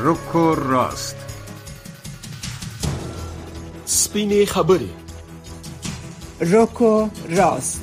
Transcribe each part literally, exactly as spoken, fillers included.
رک و راست. سپینې خبرې. رک و راست.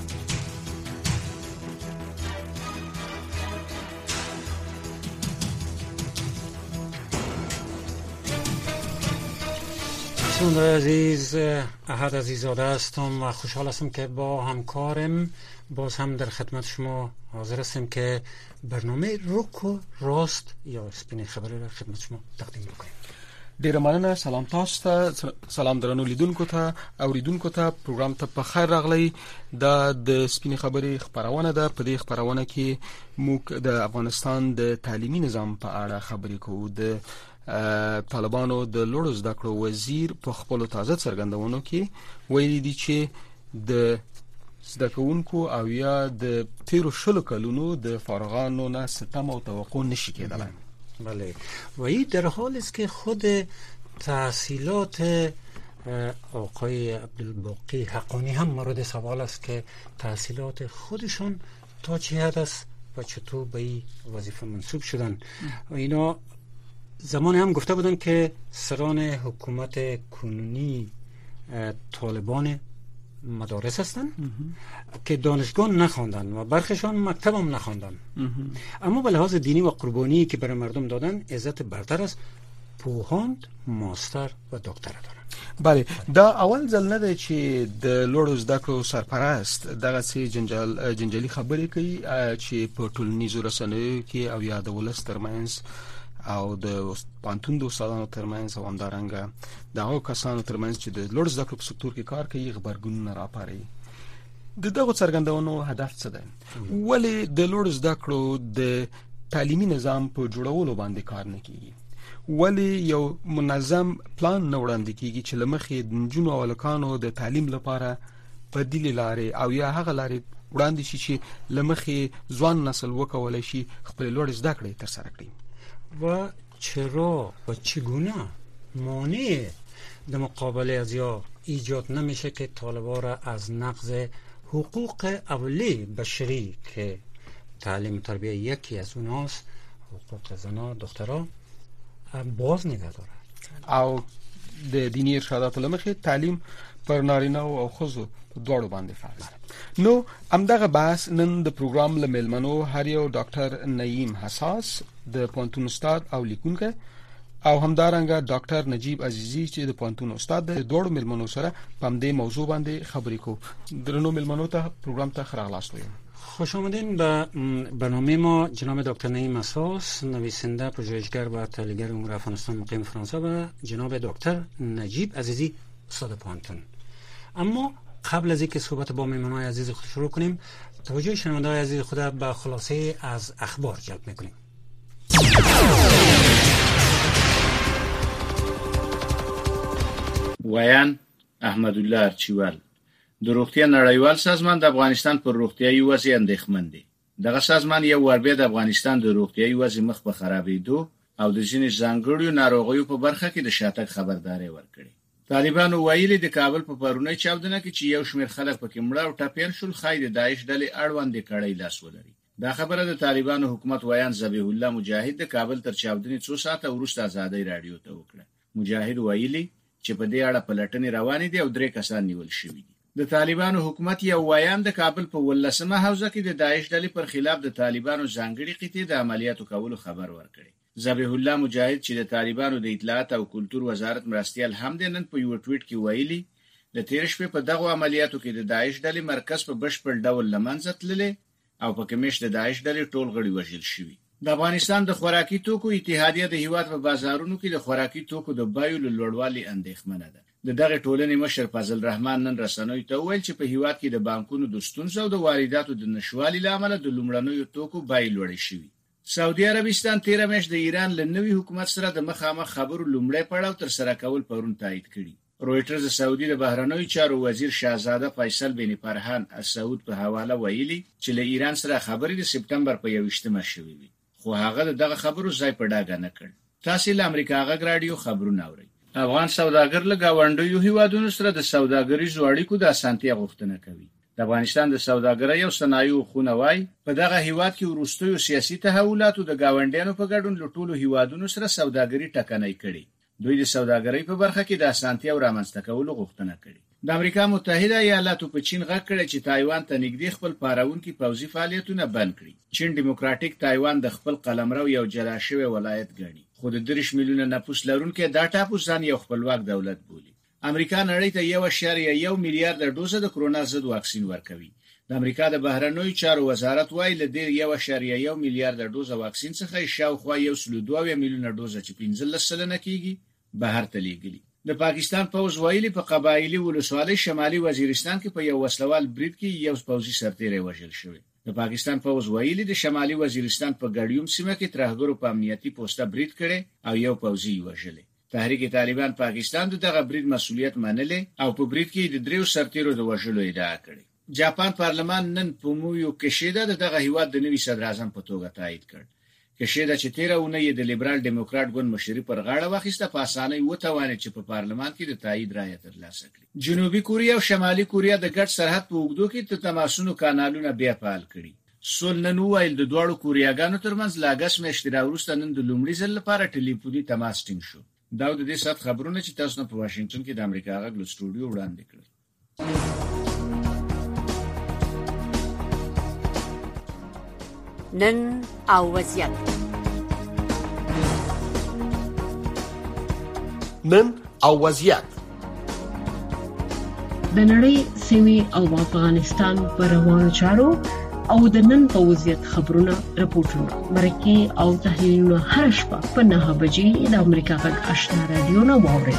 شنونده‌های عزیز، احد عزیزاده هستم و خوشحال هستم که با همکارم باز هم در خدمت شما حاضر هستیم که برنامه رک و راست یا سپینې خبرې را خدمت شما تقدیم بکنیم. ډیره مننه. سلام تاسو ته، سلام درنو لیدونکو ته، اوریدونکو ته. پروګرام ته په خیر راغلی. دا د سپینې خبرې خبرونه ده. په دې خبرونه کې موږ د افغانستان د تعلیمي نظام په اړه خبرې کوو. د طالبانو د لوړو زده کړو وزیر په خپل تازه څرګندونو کې ویلي دي چې د زده کوونکو او یا د تیرو شلو کلونو د فارغانو نه ستم او توقع نشي کېدلی. بله، و این در حالی است که خود تحصیلات آقای عبدالباقی حقانی هم مورد سوال است که تحصیلات خودشون تا چه حد است و چطور به این وظیفه منصوب شدن. و اینا زمانی هم گفته بودن که سران حکومت کنونی طالبان مدارس هستن که دانشگاه نخواندن و برخشان مکتب هم نخواندن، اما به لحاظ دینی و قربانی که برای مردم دادن عزت برتر است، پوهاند، ماستر و دکتر دارن. بله، دا اول ځل نه دی چې د لوړو زده کړو سرپرست دغه سي جنجال جنجالي خبرې کوي چې په ټولنیزو رسنیو کې او یا د ولس ترمنځ او د پانتون د استادانو ترمنځ او همدارنګه دغه کسانو ترمنځ چې د لوړ زده کړو په سکتور کې کار کوي خبرګونونه راپاري. د دغه څرګندونو هدف څه دی؟ ولې د لوړ زده کړو د تعلیمي نظام په جوړولو باندې کار نه کیږي؟ ولې یو منظم پلان نه وړاندې کیږي چې لمخې د نجونو او هلکانو د تعلیم لپاره بدیلې لارې او یا هغه لارې وړاندې شي چې لمخې ځوان نسل وکولای شي خپل لوړ زده کړې ترسره کړي؟ و چرا و چگونه مانع در مقابل از یا ایجاد نمیشه که طالبا را از نقض حقوق اولیه بشری که تعلیم و تربیه یکی از اوناست، حقوق زنا دخترها، باز نگه داره او د دینی ارشادات لمخې تعلیم پر نارینه او ښځو دواړو باندې فرض. نو همدغه بحث نن د پروګرام له میلمنو هر یو ډاکټر نعیم حساس د پوهنتون استاد او لیکونکی او همدارنګه ډاکټر نجیب عزیزی چې د پوهنتون استاد د دوړو میلمنو سره په دې موضوع باندې خبرې کوو. درنو میلمنو ته پروګرام ته خراغلاست ویم. خوش آمدین به برنامه ما جناب دکتر نعیم حساس، نویسنده، پژوهشگر و تحلیلگر امور افغانستان مقیم فرانسه، و جناب دکتر نجیب عزیزی استاد پوهنتون. اما قبل از اینکه صحبت با میهمانان عزیز خود شروع کنیم، توجه شنونده‌های عزیز خود به خلاصه از اخبار جلب می‌کنیم. ویان احمد الله ارچیوال، د روغتیا نړیوال سازمان د افغانستان پر روغتیايي وضع اندېښمن دی. دغه سازمان یو ور بیا د افغانستان د روغتیايي وضع مخ په خرابېدو او د ځینې ځانګړو ناروغیو په برخه کې د شاتګ خبرداري ورکړي. طالبانو ویلي د کابل په پرونی چاودنه کې چې یو شمېر خلک پکې مړه او ټپیان شول، خای د داعش ډلې اړوند کړي لاس ولري. دا خبره د طالبانو حکومت ویان ذبیح الله مجاهد د کابل تر چاودنې څو ساعته وروسته ازادۍ رادیو ته وکړه. مجاهد ویلي چې په دې اړه پلټنې روانې دي او درې کسان نیول شوي دي. د طالبانو حکومت یو ویان د کابل په ولسمه حوزه کې د داعش ډلې پر خلاف د طالبانو ځانګړي قطعې د عملیاتو کولو خبر ورکړي. ذبیح الله مجاهد چې د طالبانو د اطلاعات او کلتور وزارت مرستیال هم د نن په یو ټویټ کې ویلي د تیر شپې په دغه عملیاتو کې د داعش ډلې مرکز په بشپړ ډول لمنځه تللی او په کمیش د داعش ډلې ټول غړي وژل شوي. د افغانستان د خوراکي توکو اتحادیه د هیواد په بازارونو کې د خوراکي توکو د بیو له لوړوالي اندېښمنه ده. د دغه ټولنې مشر فضل الرحمن نن رسنیو ته وویل چې په هیواد کې د بانکونو د ستونزو او د وارداتو د نشوالي له امله د لومړنیو توکو بیې لوړې شوي. سعودي عربستان تیره میاشت د ایران له نوي حکومت سره د مخامخ خبرو لومړی پړاو تر سره کول پرون تایید کړي. رویټرز د سعودي د بهرنیو چارو وزیر شاهزاده فیصل بن فرحان السعود په حواله ویلي چې له ایران سره خبرې د سپتمبر په یوویشتمه شوې وي، خو هغه دغه خبرو ځای په ډاګه نه کړ. تاسو له امریکا غږ رادیو خبرونه اورئ. افغان سوداګر له گاونډیو هیوادونو سره د سوداګریزو اړیکو د اسانتیا غوښتنه کوي. د د افغانستان د سوداګرۍ او صنایعو خونه وای په دغه هیواد کې وروستیو سیاسي تحولاتو د گاونډیانو په ګډون له ټولو هیوادونو سره سوداګري ټکنۍ کړي. دوی د سوداګرۍ په برخه کې د اسانتیا رامنځته کولو غوښتنه کړې. د امریکا متحده ایالاتو په چین غږ کړی چې تایوان ته نږدې خپل پاراونکي پوځي فعالیتونه بند کړي. چین دیموکراتیک تایوان د خپل قلمرو یو جلا شوی ولایت ګڼي، خو د دېرش میلیونه نفوس لرونکي دا ټاپو ځان یو خپلواک دولت بولي. امریکا نړۍ ته یو اعشاریه یو میلیارډ ډوزه د کرونا ضد واکسین ورکوي. د امریکا د بهرنیو چارو وزارت وایي له دې یو اعشاریه یو میلیارډ ډوزه واکسین څخه شاوخوا یو سل دوه میلیونه ډوزه چې پنځلس سلنه کیږي بهر ته لیږلي. د پاکستان پوځ ویلي په قبایلی ولسوالۍ شمالي وزیرستان کې په یو وسلوال برید کې یو پوځي سرتیری وژل شوی. د پاکستان پوځ ویلي د شمالي وزیرستان په ګډیوم سیمه کې ترهګرو په امنیتي پوسټه برید کړي او یو پوځي وژل. تحریک طالبان پاکستان دغه برید مسؤلیت منلې او په برید کې د دریو سرتیرو د وژلو ادعا کړې. جاپان پارلمان نن فومیو کیشیدا دغه هیواد د نوي صدر اعظم په توګه تایید کړ. کیشیدا چې تیره اونۍ د لیبرال دیموکرات ګوند مشري پر غاړه واخیسته په اسانۍ وتوانید چې په پارلمان کې د تایید رایه ترلاسه کړي. جنوبي کوریا او شمالي کوریا د ګډ سرحد په اوږدو کې د تماسونو کانالونه بیا فعال کړي. سول نن ویل د دوړو کوریاګانو ترمنځ له اګست میاشتې راوروسته نن د لومړي ځل لپاره ټلیفوني تماس ټینګ شو. دا د دې سات خبرونه چې تاسو په واشنگټن کې د امریکا غږ له سټوډیو وړاندې کړل. نن او وضعیت نن او وضعیت د نړۍ سیمې او افغانستان پر روانو چارو او د نن په وضعیت خبرونه راپورټونه مرکه او تحلیلونه هر شپه په نه بجې د امریکا غږ آشنا رادیو نه واورئ.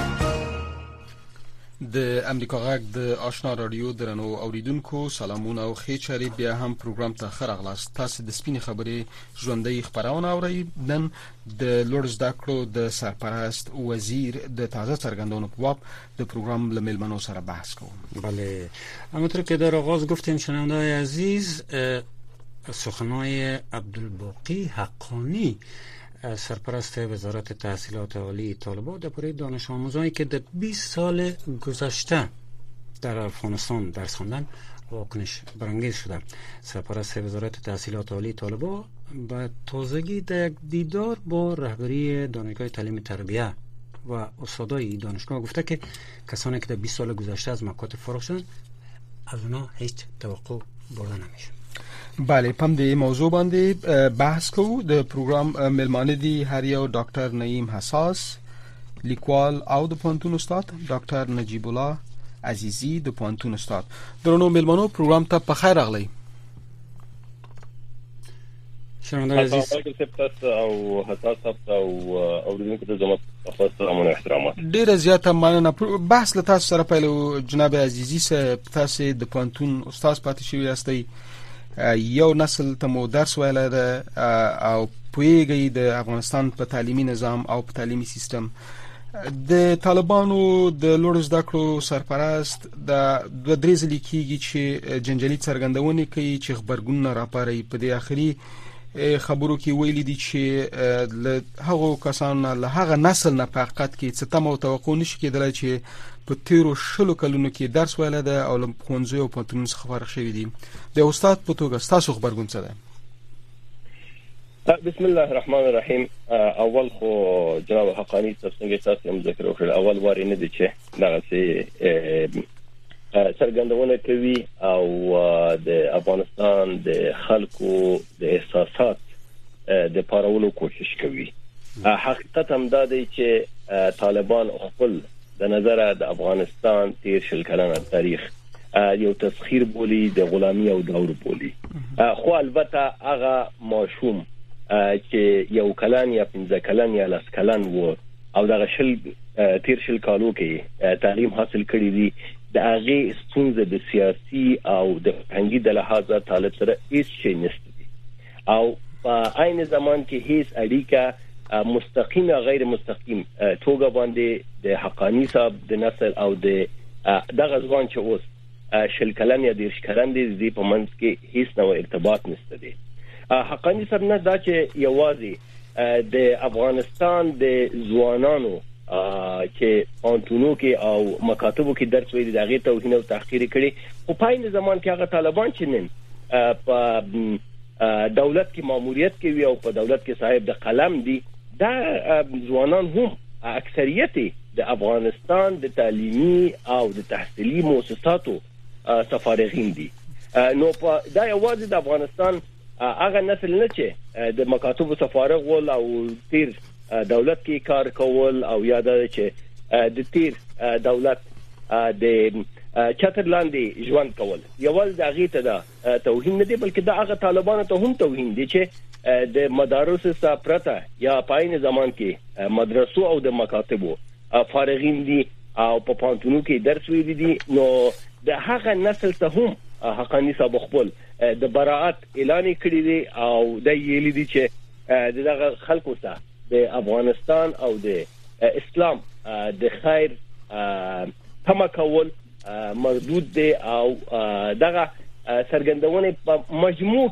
د امریکا غږ د آشنا رادیو درنو اوریدونکو سلامونه او ښه چاري بیا هم پروګرام ته ښه راغلاست. تاسو د سپینې خبرې ژوندۍ خبرونه اورئ. نن د لوړ زده کړو د سرپرست وزیر د تازه څرګندونو په باب د پروګرام له مېلمنو سره بحث کوم. بله، همونطور که در آغاز گفتیم شنونده‌های عزیز، سخنهای عبدالباقی حقانی سرپرست وزارت تحصیلات عالی طالبان درباره دانش آموزانی که در بیست سال گذشته در افغانستان درس خواندن واکنش برانگیز شده. سرپرست وزارت تحصیلات عالی طالبان به تازگی در یک دیدار با رهبری دانشگاه تعلیم تربیه و استادای دانشگاه گفته که کسانی که در بیست سال گذشته از مکاتب فارغ شدن از اونا هیچ توقع برده نمیشه. بله، پم د موضوع باندې بحث کوو. د پروګرام ملمانه دي هر یو ډاکټر نعیم حساس لیکوال او د پوهنتون استاد، ډاکټر نجیب الله عزیزی د پوهنتون استاد. درنو ملمنو پروګرام ته په خیر راغلی. شنونده عزیز او حساس او اوریدونکو ته زما خاص سلام او احترامات. ډیره زیاته مننه. بحث له تاسو سره پیلو. جناب عزیزی سه تاسو د پوهنتون استاد پاتې شوی یاستئ. یو نسل ته مو درس ویلی ده او پوهیږئ د افغانستان په تعلیمي نظام او په تعلیمي سیستم. د طالبانو د لوړو زده کړو سرپرست د دوه درې ځلې کېږي چې جنجالي څرګندونې کوي چې غبرګونونه راپاروي. په دې آخري خبرو کې ویلي دي چې له هغو کسانو نه له هغه نسل نه په حقیقت کې څه تمه او توقع نشي کېدلی چې په تیرو شلو کلونو کې درس ویلی ده او له ښوونځیو او پوهنتونونو څخه فارغ شوي دي. د استاد په توګه ستاسو غبرګون څه ده؟ بسم الله الرحمن الرحیم. اول خو جناب حقانی تاسو څنګه تاسو هم ذکر وکړ، اول واری نه دي چې دغه څرګندونه کوي او د افغانستان د خلکو د احساسات د پارولو کوشش کوي. حقیقت هم دا دی چې طالبان خپل د نظر د افغانستان تیر شل کلنه تاریخ یو تسخیر بولی، د غلامی او دور بولی. خو البته هغه ماشوم چې یو کلن یا پنځه کلن یا لس کلن و او دغه شل تیر شل کالو کې تعلیم حاصل کړی دی، د هغه ستونزه د سیاسي او د فرهنګي د لحاظه طالب سره هیڅ شی نشته دي او په عین زمان کې هیڅ اړیکه مستقیم یا غیر مستقیم توګه باندې د حقانی صاحب د نسل او د دغه ځوان چې اوس شل کلن یا دیرش کلن دي په منځ کې هیڅ نوع ارتباط نشته دي. حقانی صاحب نه دا چې یوازې د افغانستان د ځوانانو چې پانتونو کې او مکاتبو کې درس ویلي دغه توهین او تحقیر کړي خو په این زمان کې هغه طالبان چې نن په دولت کې ماموریت کوي او په دولت کې صاحب د قلم دي دا ځوانان هم اکثریت د افغانستان د تعلیمي او د تحصیلي مؤسساتو سفارغین دي. نو دا یوازې د افغانستان هغه نسل نه چې د مکاتب سفارغ ول او تیر دولت کې کار کول او یاد چې د تیر دولت د چتر لاندې ژوند کول یوازې د هغه ته دا توهین نه دی بلکې دا هغه طالبانو ته هم توهین دي چې د مدارس سپرته یا پاین زمان کې مدرسو او د مکاتبو فارغین دي او په پانتونو کې درس ویلي دي. نو د هغه نسل ته هم حقانی صاحب خپل د براءت اعلان کړی دی او د یلی دي چې دغه خلکو ته د افغانستان او د اسلام د خیر تمه کول مردود دی او دغه سرګندونه په مجموع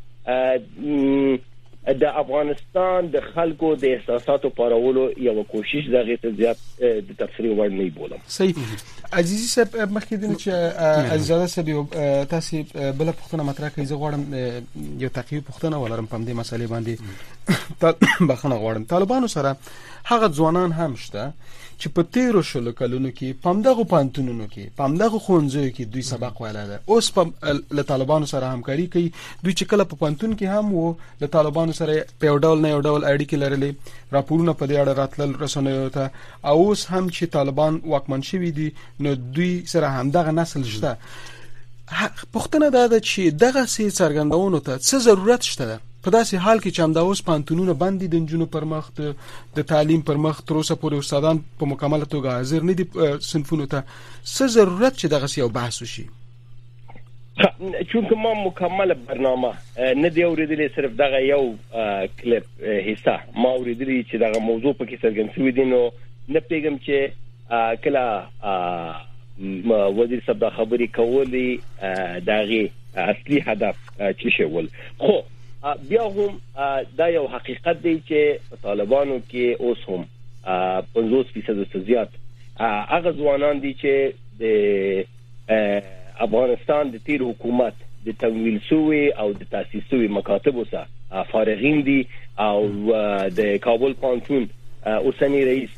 کې د افغانستان د خلکو د احساساتو پارولو یو کوشش دغه ته زیات د تفسیر وړ نه بولم. صحیح عزیزي صاحب مخکې دي چې عزیزاده صاحب تاسو بل پښتنه مطرح کوي زه غواړم یو تقریبا پښتنه ولرم په دې مسلې باندې بخنه غواړم. طالبانو سره هغه ځوانان هم شته چې په تیرو شلو کلونو کې پامدغه پانتونونو کې پامدغه خونځو کې دوی سبق ویلاله اوس په له طالبانو سره همکاري کوي. دوی چې کله په پانتون کې هم وو له طالبانو سره په ډول نه ډول اړیکې لرلې راپورونه په دې اړه راتلل رسنیو ته او اوس هم چې طالبان واکمن شوي دي نو دوی سره همدغه نسل شته. پښتنه دا ده چې دغه سي څرګندونو ته څه ضرورت شته په داسې حال کې چې هم دا اوس پانتونونه باندې د جنونو پر مخ د تعلیم پر مخ تر اوسه پورې استادان په مکمله توګه حاضر نه دي صنفونو ته څه ضرورت چې دغه سي یو بحث وشي. چونکه ما مکمل برنامه نه دی اوریدلې صرف دغه یو کلیپ حصہ ما اوریدلې چې دغه موضوع په کې څرګند شوی دی نو نه پیغام چې کله وزیر صاحب د خبرې کولې دغه اصلي هدف چې شول خو بیا هم دا یو حقیقت دی چې طالبانو کې اوس هم پنځوس فیصد زیات هغه ځوانان دي چې د افغانستان د تیر حکومت د تمویل شوی او د تاسیس شوی مکاتب سره فارغین دي او د کابل پانتون اوسنی رئیس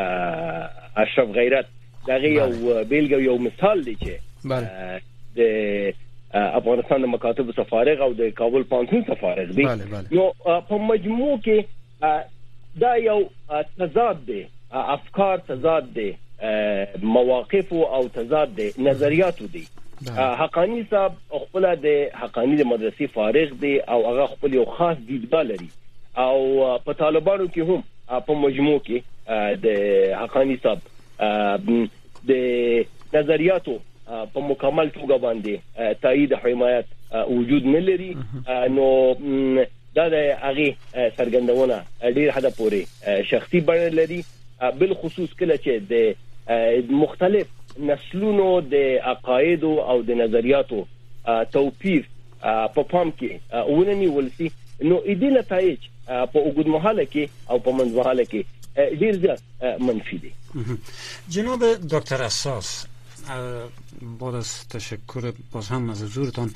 اشرف غیرت دغه یو بیلګه یو مثال دی چې د افغانستان د مکاتب سفارغ او د کابل پانتون سفارغ دي. نو په مجموع کې دا یو تضاد دی افکار تضاد دی مواقف او تضاد دی نظریاتو دی. حقانی صاحب خپل د حقانی د مدرسې فارغ دی او هغه خپل یو خاص دیدګاه لري او په طالبانو کې هم په مجموع کې د حقانی صاحب د نظریاتو په مکمل توګه باندې تایید حمایت وجود نه لري. نو دا د هغه سرګندونه ډیر حدا پورې شخصي بڼه لري بل خصوص کله چې د مختلف نسلونو د عقاید او د نظریاتو توپیر په پام کې ونني ولسی نو اېدي نتایج په وګړو مهاله کې او په منځمهاله کې ډیر زیات منفي دي. جناب دکتر اساس بعد از تشکر باز هم از حضورتان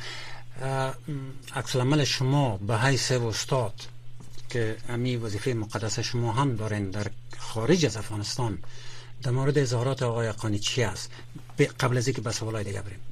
عکس العمل شما به حیث استاد که امی وظیفه مقدس شما هم دارین در خارج از افغانستان در مورد اظهارات آقای حقانی چی است قبل از اینکه به سوالای دیگه بریم؟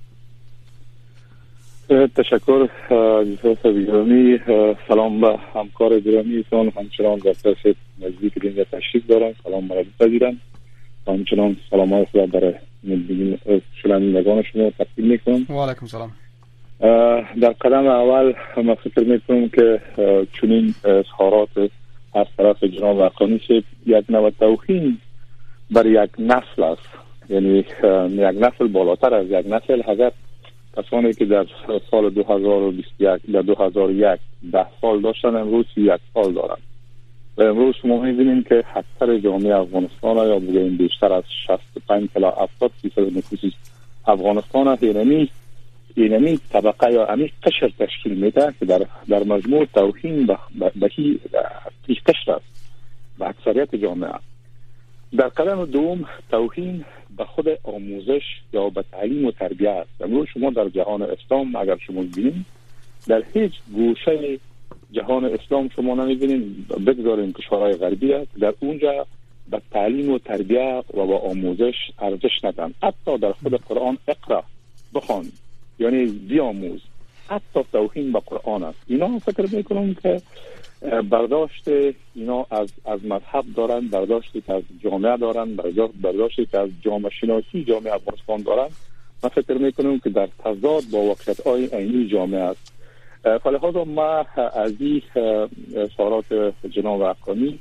تشکر عزیزان گرامی. سلام به همکار گرامیتان همچنان در طرف نزدیک اینجا تشریف دارم سلام مرا بپذیرند همچنان سلام خود برای شنوندگان شما تقدیم میکنم. و علیکم سلام. در قدم اول من فکر میکنم که چنین اظهارات از طرف جناب حقانی یک نوع توهین بر یک نسل است، یعنی یک نسل بالاتر از یک نسل. اگر کسانی که در سال دو هزار و بیست و یک در دو هزار و یک ده سال داشتن امروز یک سال دارند و امروز ما می‌بینیم که اکثر جامعه افغانستان یا بگوییم بیشتر از شصت و پنج تا هفتاد درصد نفوس افغانستان اینمی اینمی طبقه یا امی قشر تشکیل میده که در در مجموع توهین به به هیچ قشر است به اکثریت جامعه. در قدم دوم توهین به خود آموزش یا به تعلیم و تربیت است. امروز شما در جهان اسلام اگر شما ببینید در هیچ گوشه جهان اسلام شما نمی‌بینید بگذاریم کشورهای غربی است در اونجا به تعلیم و تربیت و به آموزش ارزش ندن. حتی در خود قرآن اقرا بخوان یعنی بیاموز، حتی توهین به قرآن است. اینا فکر میکنم که برداشت اینا از از مذهب دارن، برداشتی که از جامعه دارن، برداشتی که از جامعه شناسی جامعه افغانستان دارن. من فکر میکنم که در تضاد با واقعیت‌های عینی جامعه است. فلهذا ما از این اظهارات جناب حقانی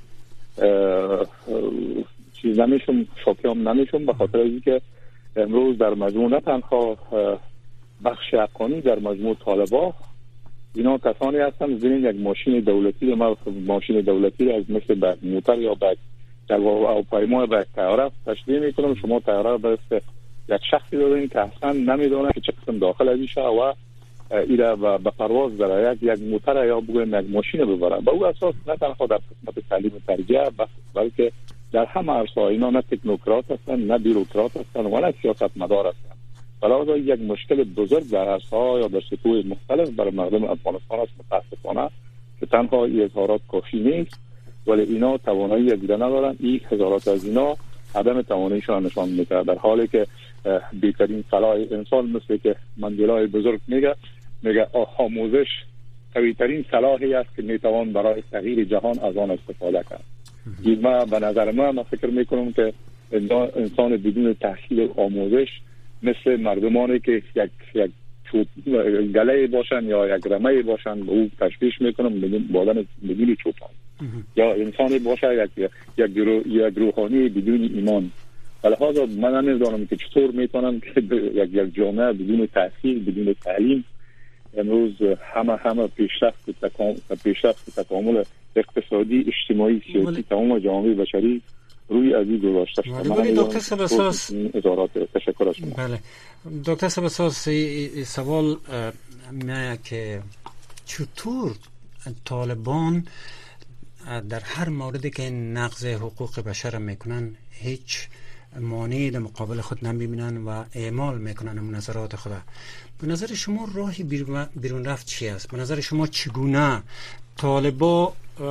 چیز نمیشم، شاکیام نمیشم، به خاطر اینکه امروز در مجموع نه تنها بخش حقانی در مجموع طالبا اینا کسانی هستن ببینید یک ماشین دولتی ما ماشین دولتی از مثل به موتر یا به هواپیما به طیاره تشبیه میکنم. شما طیاره به یک شخصی دارین که اصلا نمیدونه که چه قسم داخل ازشه و ایره به پرواز داره یک یک موتر یا بگویم یک ماشین ببره. به او اساس نه تنها در قسمت تعلیم و تربیت بلکه در همه عرصه‌ها اینا نه تکنوکرات هستن، نه بیروکرات هستن و نه سیاستمدار هستن. بلکه یک مشکل بزرگ در عرصه‌ها یا در سطوح مختلف برای مردم افغانستان است متاسفانه که تنها این اظهارات کافی نیست ولی اینا توانایی از دیدن ندارن. این هزارات از اینا عدم تواناییشون نشان میده در حالی که بهترین صلاح انسان مثل که مندلا بزرگ میگه میگه آموزش قوی ترین سلاحی است که میتوان برای تغییر جهان از آن استفاده کرد. ما به نظر من من فکر میکنم که انسان بدون تحصیل و آموزش مثل مردمانی که یک یک چوب گله باشن یا یک رمه باشن به او تشبیه میکنم بدون بدون چوپان یا انسانی باشه یک یک یک روحانی بدون ایمان. لذا من نمیدونم که چطور میتونم که یک یک جامعه بدون تحصیل بدون تعلیم امروز همه همه پیشرفت تکامل پیشرفت تکامل اقتصادی اجتماعی سیاسی تمام جامعه بشری روی ازی گذاشته شده. من دکتر سبساس ازارات تشکر از شما. بله دکتر سبساس سوال میاد که چطور طالبان در هر موردی که نقض حقوق بشر میکنن هیچ مانعی در مقابل خود نمیبینن و اعمال میکنن نظرات خود. به نظر شما راهی بیرون رفت چی است؟ به نظر شما چگونه طالبا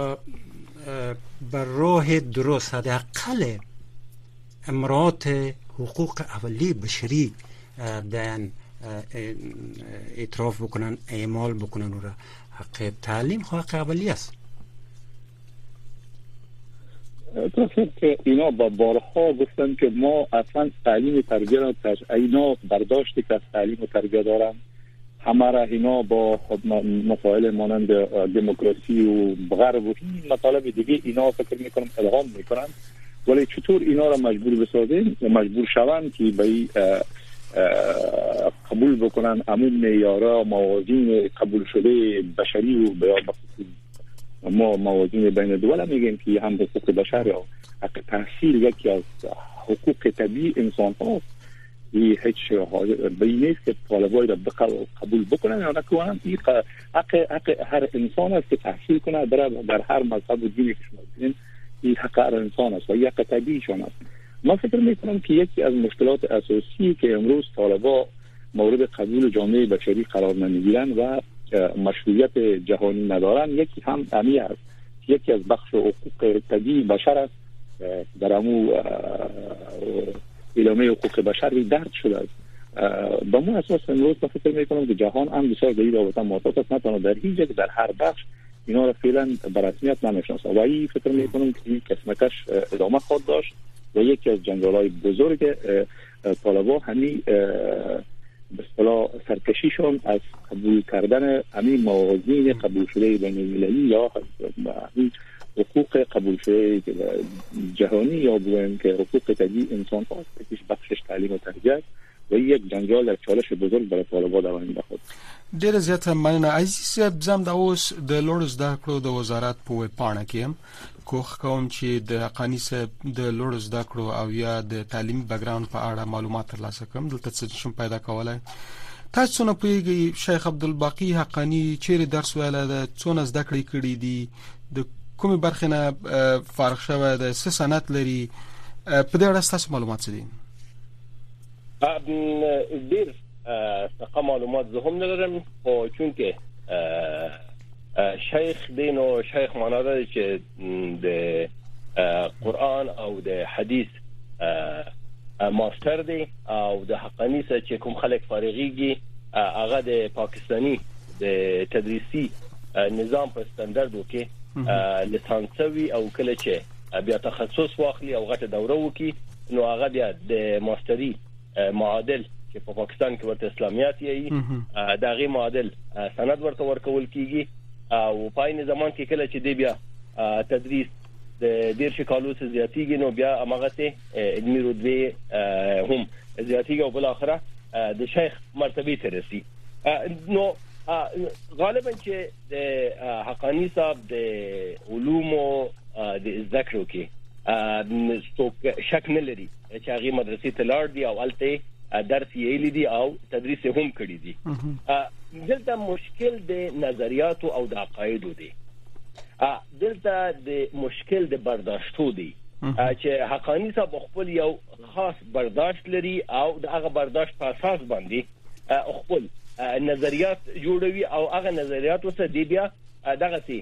بر راه درست حداقل امرات حقوق اولیه بشری بیان اعتراف بکنن اعمال بکنن و حق تعلیم حق اولیه است؟ درسته که اینا با بارها گفتن که ما اصلا تعلیم و تربیت را اینا برداشتی که از تعلیم و تربیت دارن همه را اینا با مسائل مانند دموکراسی و غرب و این مطالب دیگه اینا فکر میکنم الهام میکنن ولی چطور اینا را مجبور بسازیم و مجبور شوند که به قبول بکنن عموم معیارها موازین قبول شده بشری و به ما موازین بین دول میگیم که هم حقوق بشر یا حق تحصیل یکی از حقوق طبیعی انسان هاست. این هیچ بین نیست که طالبای را قبول بکنن یا نکنن. این حق, حق هر انسان است که تحصیل کنه در, در هر مذهب و دینی که شما ببینید این حق هر انسان است و این حق طبیعیشان است. من فکر میکنم که یکی از مشکلات اساسی که امروز طالبا مورد قبول جامعه بشری قرار نمیگیرن و مشروعیت جهانی ندارن یکی هم امی است. یکی از بخش حقوق طبیعی بشر است در امو اعلامیه حقوق بشر درد شده است. با مو اساس امروز فکر میکنم که جهان هم بسیار به این رابطه محتاط است نتانه در هیچ جای در هر بخش اینا را فعلا به رسمیت نمیشناسه و این فکر میکنم که این کشمکش ادامه خواهد داشت و یکی از جنجال‌های بزرگ طالبا همین به اصطلاح سرکشیشون از قبول کردن همین موازین قبول شده بین المللی یا همین حقوق قبول شده جهانی یا بگویم که حقوق طبیعی انسان هاست که بخشش تعلیم و تربیت و یک جنجال یک چالش بزرگ برای طالبان دوام میده. خود ډیره زیاته مننه عزیز زم د اوس د لوړ زده کړو د وزارت په ویب پاڼه کې هم کوښښ کوم چې د حقانی صاحب د لوړ زده کړو او یا د تعلیمي بیکګراوند په اړه معلومات ترلاسه کړم. دلته څه شم پیدا کولای. تاسو نه پوهیږئ شیخ عبدالباقی حقانی چیرې درس ویلی ده، څونه زده کړې کړې دي، د کومې برخې نه فارغ شوی ده، څه سند لري، په دې اړه تاسو معلومات څه دي؟ ډیر څه معلومات زه هم نه لرم او چونکه شیخ دینو شیخ معنا ده چې د قرآن او د حدیث ماستر دی او د حقانی سره چې کوم خلک فارغيږي هغه د پاکستانی د تدریسي نظام په ستاندردو کې لیسانسوي او کله چې بیا تخصص واخلي او غټه دوره وکي نو هغه بیا د ماستری معادل چې په پاکستان کې ورته اسلامیات یې دغه معادل سند ورته ورکول کیږي او پاین زمان کې کله چې دی بیا تدریس د ډیر شکالو څخه زیاتیږي نو بیا هغه ته علمي رتبه هم زیاتیږي او بل اخره د شیخ مرتبه ته رسي. نو غالبا چې د حقانی صاحب د علوم او د ذکر کې څوک شک نه لري چې هغه مدرسې ته لاړ دي او الته درس یې لیدي او تدریس هم کړی دي. دلته مشکل د نظریات او د عقایدو دی. دلته د مشکل د برداشتو دی چې حقانی صاحب خپل یو خاص برداشت لري او د هغه برداشت په اساس باندې خپل نظریات جوړوي او هغه نظریات وسه دی بیا دغه سي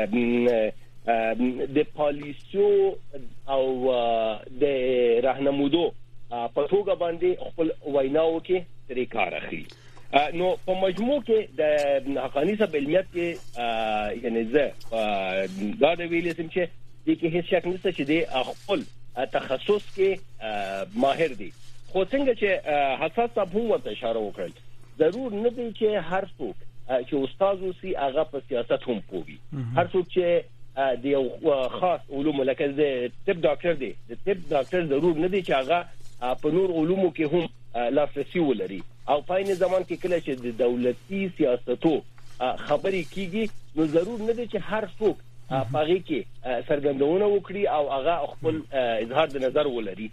د پالیسیو او د راهنمودو په توګه باندې خپل ویناو کې طریقه راخلي. نو په مجموع کې د حقانی صاحب علمیت کې یعنی زه دا د ویلې سم چې د کې هیڅ شک نشته چې د خپل تخصص کې ماهر دي. خو څنګه چې حساس صاحب هم ورته اشاره وکړل ضرور نه دی چې هر څوک چې استاد وسی هغه په سیاست هم پوهی. هر څوک چې د یو خاص علوم لکه د طب ډاکټر دی د طب ډاکټر ضرور نه دی چې هغه په نور علومو کې هم لاسرسي ولري او په این زمان کې کله چې د دولتي سیاستو خبرې کیږي نو ضرور نه دی چې هر څوک هغه کې سرګندونه وکړي او هغه خپل اظهار د نظر ولري.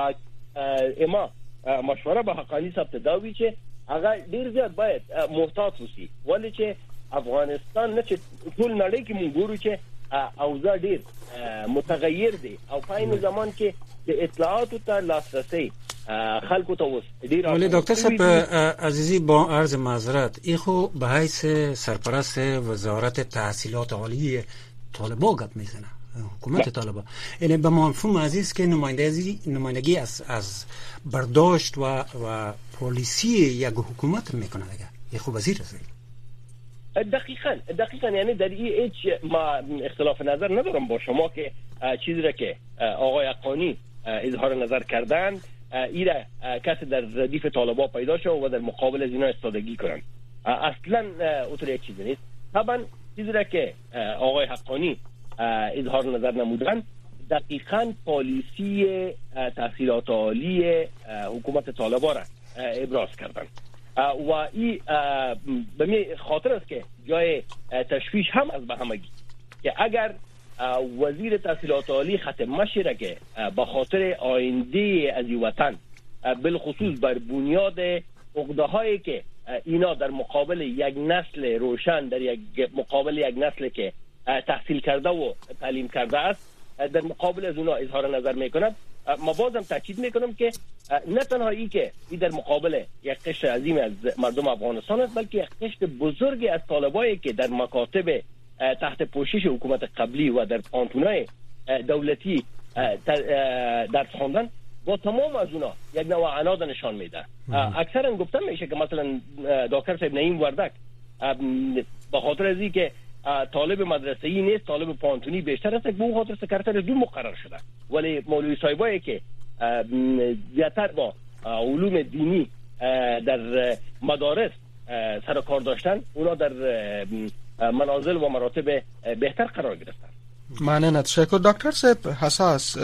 اما مشوره به حقانی صاحب ته دا وی چې هغه ډیر زیات باید محتاط وسی ولې چې افغانستان نه چې ټول نړۍ کې مونږ ګورو چې اوضاع ډیر متغیر دي او په این زمان کې د اطلاعاتو ته لاسرسي خلکو ته وس ډیر. ولی دکتر صاحب عزیزی با عرض معذرت ایخو به حیث سرپرست وزارت تحصیلات عالی طالبا گپ میزنه حکومت طالبا یعنی به مفهوم عزیز که نمایندگی نمایندگی از از برداشت و و پالیسی یک حکومت میکنه دیگه ایخو وزیر است. دقیقاً دقیقاً یعنی در این هیچ ما اختلاف نظر ندارم با شما که چیزی را که آقای حقانی اظهار نظر کردن ایره کسی در ردیف طالبا پیدا شد و در مقابل از اینا استادگی کنن اصلا اطور یک چیزی نیست. طبعا چیزی را که آقای حقانی اظهار نظر نمودن دقیقاً پالیسی تحصیلات عالی حکومت طالبا را ابراز کردن و این به می خاطر است که جای تشویش هم از به همگی که اگر وزیر تحصیلات عالی ختم مشیره که به خاطر آینده از وطن بالخصوص بر بنیاد عقده هایی که اینا در مقابل یک نسل روشن در یک مقابل یک نسل که تحصیل کرده و تعلیم کرده است در مقابل از اونا اظهار نظر میکنند. ما بازم تاکید میکنم که نه تنها ای که ای در مقابل یک قشر عظیم از مردم افغانستان است بلکه یک قشر بزرگی از طالبایی که در مکاتب تحت پوشش حکومت قبلی و در پانتونای دولتی درس خواندن با تمام از اونا یک نوع عناد نشان میده. اکثرا گفتن میشه که مثلا دکتر صاحب نعیم وردک به خاطر از اینکه طالب مدرسه‌ای نیست طالب پانتونی بیشتر است به خاطر سکرتر دو مقرر شده ولی مولوی صاحبایی که زیاتر با علوم دینی در مدارس سر کار داشتن اونا در منازل و مراتب بهتر قرار گرفتن. مننه تشکر دکتر صاحب حساس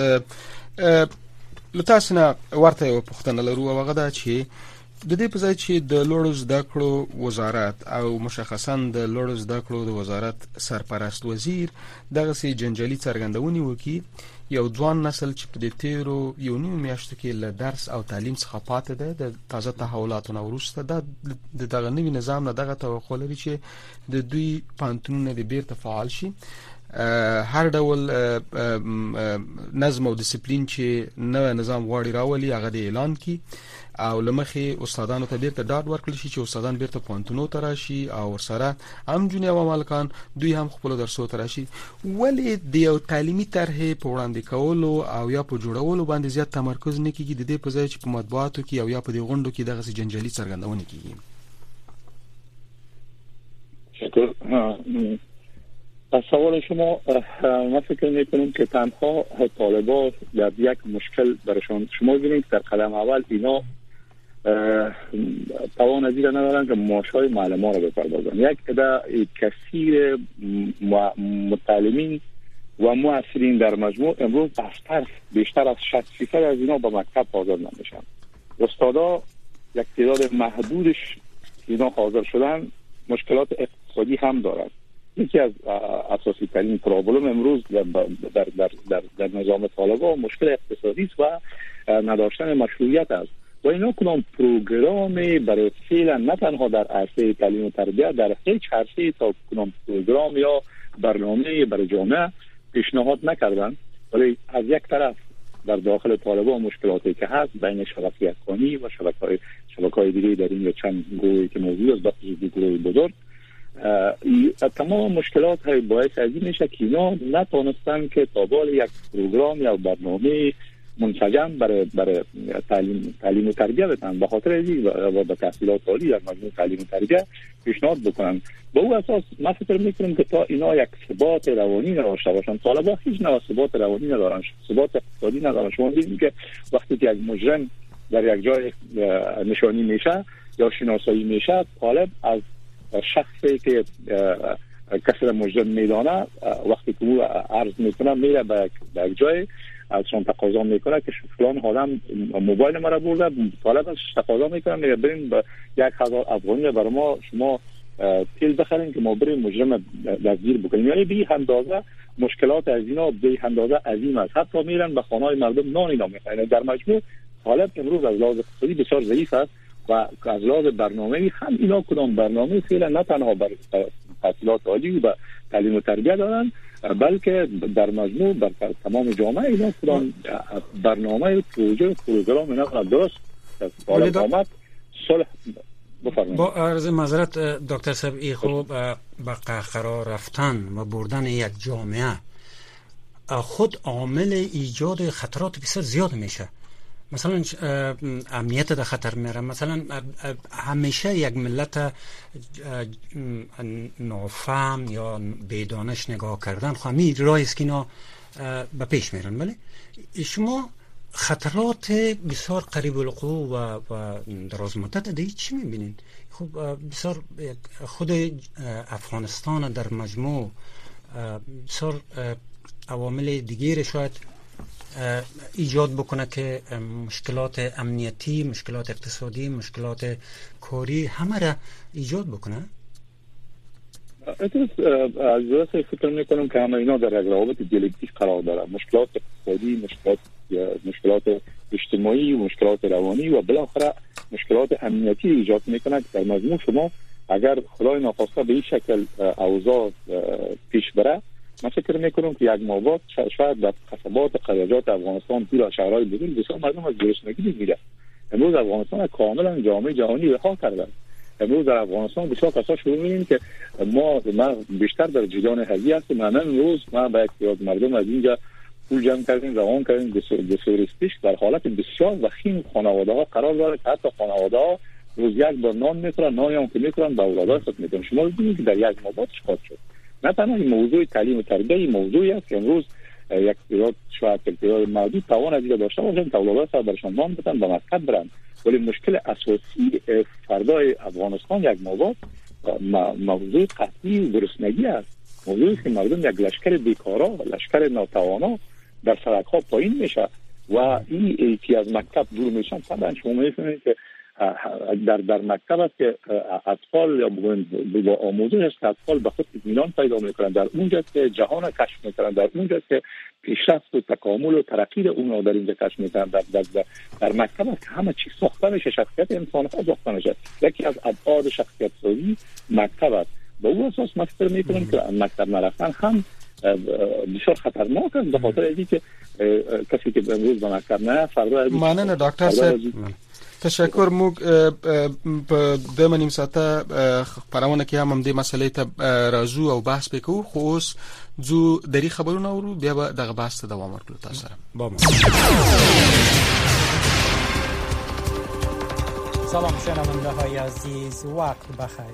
لتاسنه ورته یو پوښتنه لرو او هغه دا چې د دې په ځای چې د لوړو زده کړو وزارت او مشخصا د لوړو زده کړو د وزارت سرپرست وزیر دغه سي جنجالي څرګندونې وکي یو ځوان نسل چې په دې تیرو یو نیم میاشتو کې له درس او تعلیم څخه پاتې ده د تازه تحولاتو نه وروسته د دغه نوي نظام نه دغه توقع لري چې د دوی پانتونونه د بیرته فعال شي هر ډول نظم او ډیسپلین چې نوې نظام غواړي راولي هغه د اعلان کی او لمخې استادانو ته بیرته ډاډ ورکړل شي چې استادان بیرته پوهنتونو ته راشي او سره هم جونې او مالکان دوی هم خپل درسو ته راشي. ولې د یو تعلیمي طرحې په وړاندې کولو او یا په جوړولو باندې زیات تمرکز نه کیږي د دې په ځای چې په مطبوعاتو کې او یا په دې غونډو کې دغه جنجالي څرګندونه کیږي؟ از سوال شما من فکر میکنم که تنها طالبان در یک مشکل برشان شما ببینید در قدم اول اینا توان از این ندارن که معاشهای معلمان رو بپردازن. یک عده کثیر متعلمین و مؤثرین در مجموع امروز بیشتر بیشتر از شصت فیصد از اینا به مکتب حاضر نمیشن. استادا یک تعداد محدودش اینا حاضر شدن مشکلات اقتصادی هم دارد. یکی از اساسی ترین پرابلم امروز در در در در, در نظام طالبان مشکل اقتصادی است و نداشتن مشروعیت است. و اینا کنم پروگرام برای فعلا نه تنها در عرصه تعلیم و تربیت در هیچ عرصه تا کنم پروگرام یا برنامه برای جامعه پیشنهاد نکردن. ولی از یک طرف در داخل طالبان مشکلاتی که هست بین شبکه افغانی و شبکه‌های شبکه‌های دیگه در این چند گروهی که موجود است بخصوص گروه بزرگ تمام مشکلات های باعث از این میشه که اینا نتونستن که تا بال یک پروگرام یا برنامه منسجم برای برای تعلیم تعلیم و تربیت بدن. به خاطر این و به تحصیلات عالی در مجموع تعلیم و تربیت پیشنهاد بکنن. به اون اساس من فکر میکنم که تا اینا یک ثبات روانی نداشته باشن، طالبان هیچ نوع ثبات روانی ندارن، ثبات اقتصادی ندارن. شما دیدید که وقتی که یک مجرم در یک جای نشانی میشه یا شناسایی میشه، طالب از شخصی که کسی را مجرم میدانه وقتی که او عرض میکنه میره به یک جای ازشان تقاضا میکنه که فلان آدم موبایل ما را برده، طالب ازش تقاضا میکنه میگه بریم به یک هزار افغانی برای ما شما تیل بخرین که ما بریم مجرم دستگیر بکنیم. یعنی به این اندازه مشکلات از اینا به این اندازه عظیم است. حتی میرن به خانه‌های مردم نان اینا میخرن. در مجموع طالب امروز از لحاظ اقتصادی بسیار ضعیف است و از لحاظ برنامه‌ای هم اینا کدام برنامه فعلا نه تنها بر تحصیلات عالی و تعلیم و تربیت دارن بلکه در مجموع بر تمام جامعه اینا کدام برنامه پروژه پروگرام اینا درست طالب آمد صلح بفرمایید. با عرض معذرت دکتر صاحب ای خوب با قرار رفتن و بردن یک جامعه خود عامل ایجاد خطرات بسیار زیاد میشه. مثلا امنیت در خطر میره. مثلا همیشه یک ملت نافهم یا بیدانش نگاه کردن خواهی راه است که اینا به پیش میرن. ولی شما خطرات بسیار قریب الوقوع و, و دراز مدت دیگه چی میبینین؟ خب بسیار خود افغانستان در مجموع بسیار عوامل دیگه شاید ایجاد بکنه که مشکلات امنیتی، مشکلات اقتصادی، مشکلات کاری همه را ایجاد بکنه. از درست فکر میکنم که همه اینا در یک روابط دیالکتیک قرار داره. مشکلات اقتصادی، مشکلات مشکلات اجتماعی، مشکلات روانی و بالاخره مشکلات امنیتی ایجاد میکنه که در مجموع شما اگر خدای ناخواسته به این شکل اوضاع پیش بره، من فکر میکنم که یک ماه شاید در قصبات قریات افغانستان دور شهرهای بزرگ بسیار مردم از گرسنگی میمیرن. امروز افغانستان کاملا جامعه جهانی رها کرده. امروز در افغانستان بسیار کسا شروع می‌بینیم که ما ما بیشتر در جریان هزینه هستیم. من امروز ما با یک تعداد مردم از اینجا پول جمع کردیم، روان کردیم به سوریستیش. در حالت بسیار وخیم خانواده‌ها قرار داره که حتی خانواده‌ها روز یک بار نان میخورن، نانی هم که میخورن به اولادها میدن. شما ببینید که در یک ماه بعد چیکار شد. نه تنها این موضوع تعلیم و تربیت این موضوعی است که امروز یک تعداد شاید تعداد محدود توان از این داشته باشن که اولادها برشان نان بدن به مکتب برن. ولی مشکل اساسی فردای افغانستان یک موضوع موضوع قطعی گرسنگی است. موضوعی که مردم یک لشکر بیکارا و لشکر ناتوانا در سرک‌ها پایین میشه و این که از مکتب دور میشن. طبعا شما می‌فهمید که در در مکتب است که اطفال یا با آموزش است که اطفال به خود اطمینان پیدا میکنن. در اونجاست که جهان کشف میکنن. در اونجاست که پیشرفت و تکامل و ترقی اونها در اینجا کشف میکنن. در, در, در, در مکتب است که همه چیز ساخته میشه، شخصیت انسان ها ساخته میشه. یکی از ابعاد شخصیت سازی مکتب است. به اون اساس من فکر میکنم که مکتب نرفتن هم بسیار خطرناک است، به خاطر اینکه کسی که امروز به مکتب نه فردا مننه دکتر صاحب تشکر. موږ په د منیم ساته خبرونه کې هم د مسلې ته راځو او بحث وکړو، خو اوس جو دری خبرونه اورو بیا به دغه بحث ته دوام ورکړو. تاسو سره با سلام شنونده های عزیز، وقت بخیر.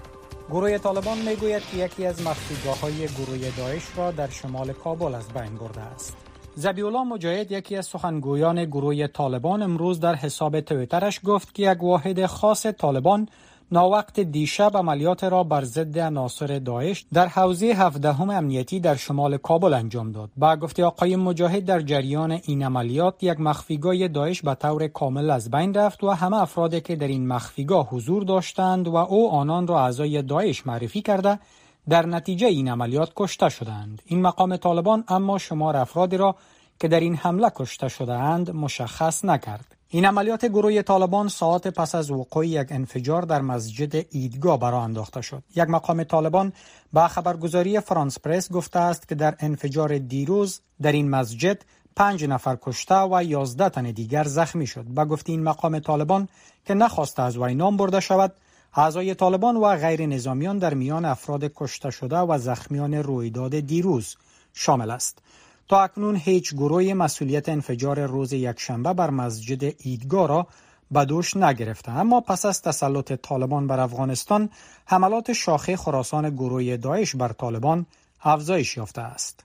گروه طالبان میگوید که یکی از مخفیگاه‌های گروه داعش را در شمال کابل از بین برده است. ذبیح الله مجاهد، یکی از سخنگویان گروه طالبان، امروز در حساب توییترش گفت که یک واحد خاص طالبان ناوقت دیشب عملیات را بر ضد عناصر داعش در حوزه هفدهم امنیتی در شمال کابل انجام داد. با گفته آقای مجاهد در جریان این عملیات یک مخفیگاه داعش به طور کامل از بین رفت و همه افرادی که در این مخفیگاه حضور داشتند و او آنان را اعضای داعش معرفی کرده در نتیجه این عملیات کشته شدند. این مقام طالبان اما شمار افرادی را که در این حمله کشته شده اند مشخص نکرد. این عملیات گروه طالبان ساعات پس از وقوع یک انفجار در مسجد عیدگاه برآ انداخته شد. یک مقام طالبان با خبرگزاری فرانس پرس گفته است که در انفجار دیروز در این مسجد پنج نفر کشته و یازده تن دیگر زخمی شد. با گفته این مقام طالبان که نخواسته از وی نام برده شود، اعضای طالبان و غیر نظامیان در میان افراد کشته شده و زخمیان رویداد دیروز شامل است. تا اکنون هیچ گروهی مسئولیت انفجار روز یکشنبه بر مسجد عیدگاه را به دوش نگرفته، اما پس از تسلط طالبان بر افغانستان حملات شاخه خراسان گروه داعش بر طالبان افزایش یافته است.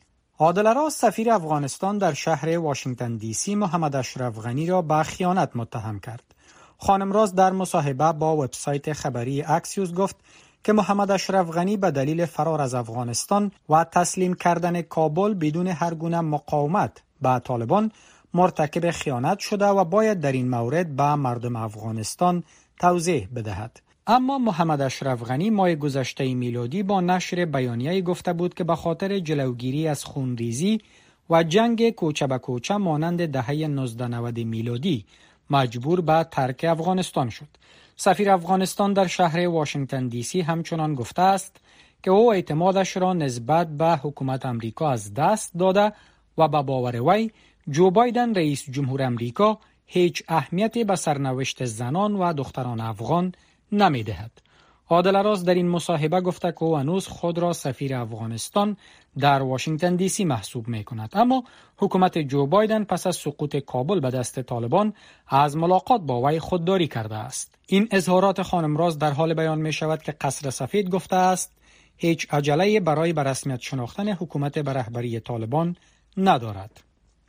عادل راز، سفیر افغانستان در شهر واشنگتن دی سی، محمد اشرف غنی را به خیانت متهم کرد. خانم راز در مصاحبه با وبسایت خبری اکسیوس گفت که محمد اشرف غنی به دلیل فرار از افغانستان و تسلیم کردن کابل بدون هر گونه مقاومت به طالبان مرتکب خیانت شده و باید در این مورد به مردم افغانستان توضیح بدهد. اما محمد اشرف غنی ماه گذشته میلادی با نشر بیانیه‌ای گفته بود که به خاطر جلوگیری از خونریزی و جنگ کوچه به کوچه مانند دهه نوزده نود میلادی مجبور به ترک افغانستان شد. سفیر افغانستان در شهر واشنگتن دی سی همچنان گفته است که او اعتمادش را نسبت به حکومت امریکا از دست داده و به باور وی جو بایدن رئیس جمهور امریکا هیچ اهمیتی به سرنوشت زنان و دختران افغان نمی‌دهد. عادل راز در این مصاحبه گفته که او هنوز خود را سفیر افغانستان در واشنگتن دی سی محسوب می‌کند، اما حکومت جو بایدن پس از سقوط کابل به دست طالبان از ملاقات با وی خودداری کرده است. این اظهارات خانم راز در حال بیان می‌شود که قصر سفید گفته است هیچ عجله‌ای برای به رسمیت شناختن حکومت به رهبری طالبان ندارد.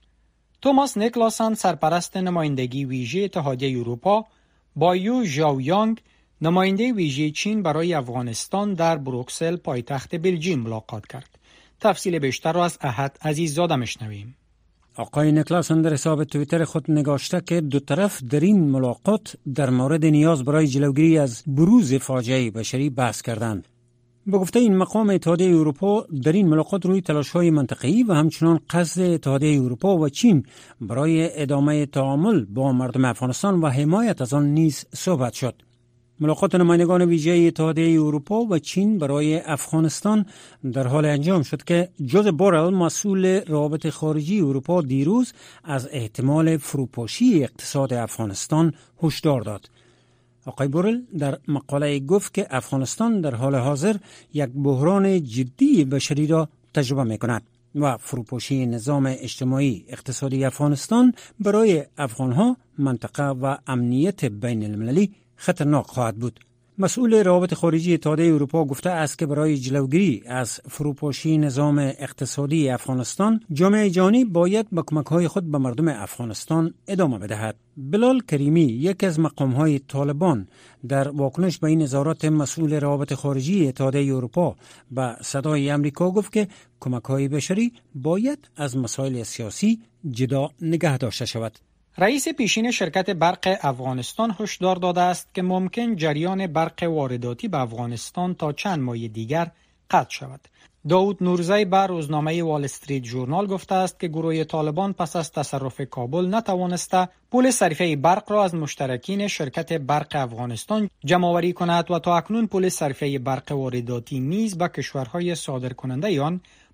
توماس نیکلاسن، سرپرست نمایندگی ویژه اتحادیه اروپا، با یو ژاویانگ، نماینده ویژه چین برای افغانستان، در بروکسل پایتخت بلژیم ملاقات کرد. تفصیل بیشتر را از احد عزیززاده میشنویم. آقای نیکلاسن در حساب توییتر خود نگاشته که دو طرف در این ملاقات در مورد نیاز برای جلوگیری از بروز فاجعه بشری بحث کردند. به گفته این مقام، اتحادیه اروپا در این ملاقات روی تلاش‌های منطقه‌ای و همچنان قصد اتحادیه اروپا و چین برای ادامه تعامل با مردم افغانستان و حمایت از آن نیز صحبت شد. ملاقات نمایندگان ویژه اتحادیه اروپا و چین برای افغانستان در حال انجام شد که جوزف بورل، مسئول روابط خارجی اروپا، دیروز از احتمال فروپاشی اقتصاد افغانستان هشدار داد. آقای بورل در مقاله گفت که افغانستان در حال حاضر یک بحران جدی بشری را تجربه می‌کند و فروپاشی نظام اجتماعی اقتصادی افغانستان برای افغانها، منطقه و امنیت بین المللی خطرناک خواهد بود. مسئول روابط خارجی اتحادیه اروپا گفته است که برای جلوگیری از فروپاشی نظام اقتصادی افغانستان، جامعه جهانی باید با کمک‌های خود به مردم افغانستان ادامه بدهد. بلال کریمی، یکی از مقام‌های طالبان، در واکنش به این اظهارات مسئول روابط خارجی اتحادیه اروپا به صدای آمریکا گفت که کمک‌های بشری باید از مسائل سیاسی جدا نگه داشته شود. رئیس پیشین شرکت برق افغانستان هشدار داده است که ممکن جریان برق وارداتی به افغانستان تا چند ماه دیگر قطع شود. داود نورزی به روزنامه وال استریت ژورنال گفته است که گروه طالبان پس از تصرف کابل نتوانسته پول صرفه برق را از مشترکین شرکت برق افغانستان جمع‌آوری کند و تا اکنون پول صرفه برق وارداتی نیز به کشورهای صادرکننده آن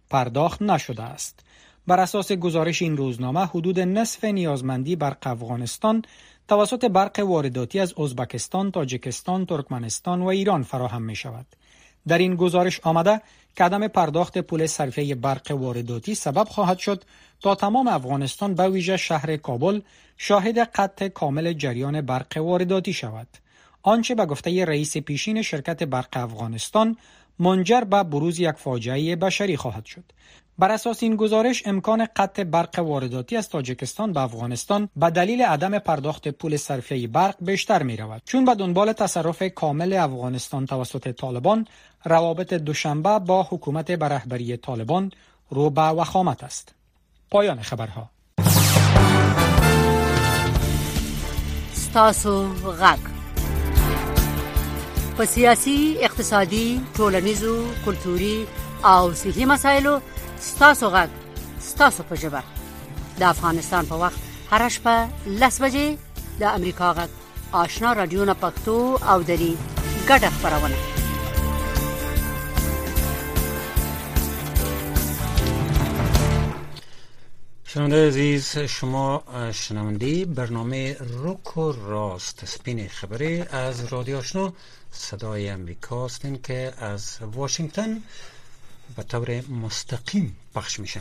پرداخت نشده است. بر اساس گزارش این روزنامه حدود نصف نیازمندی برق افغانستان توسط برق وارداتی از ازبکستان، تاجیکستان، ترکمنستان و ایران فراهم می شود. در این گزارش آمده که عدم پرداخت پول صرفه برق وارداتی سبب خواهد شد تا تمام افغانستان به ویژه شهر کابل شاهد قطع کامل جریان برق وارداتی شود. آنچه به گفته رئیس پیشین شرکت برق افغانستان منجر به بروز یک فاجعه بشری خواهد شد. بر اساس این گزارش امکان قطع برق وارداتی از تاجیکستان به افغانستان به دلیل عدم پرداخت پول صرفه برق بیشتر می رود، چون به دنبال تصرف کامل افغانستان توسط طالبان روابط دوشنبه با حکومت به رهبری طالبان رو به وخامت است. پایان خبرها. ستاسو غږ په سیاسي، اقتصادي، ټولنیزو، کلتوري او صحي مسایلو ستاسو غږ ستاسو په ژبه د افغانستان په وخت هر شپه لس بجې د امریکا غږ آشنا رادیو نه پښتو او دری ګډه خبرونه. شنونده عزیز، شما شنونده برنامه روک و راست سپین خبری از رادیو آشنا صدای امریکا هستین که از واشنگتن به طور مستقیم پخش میشه.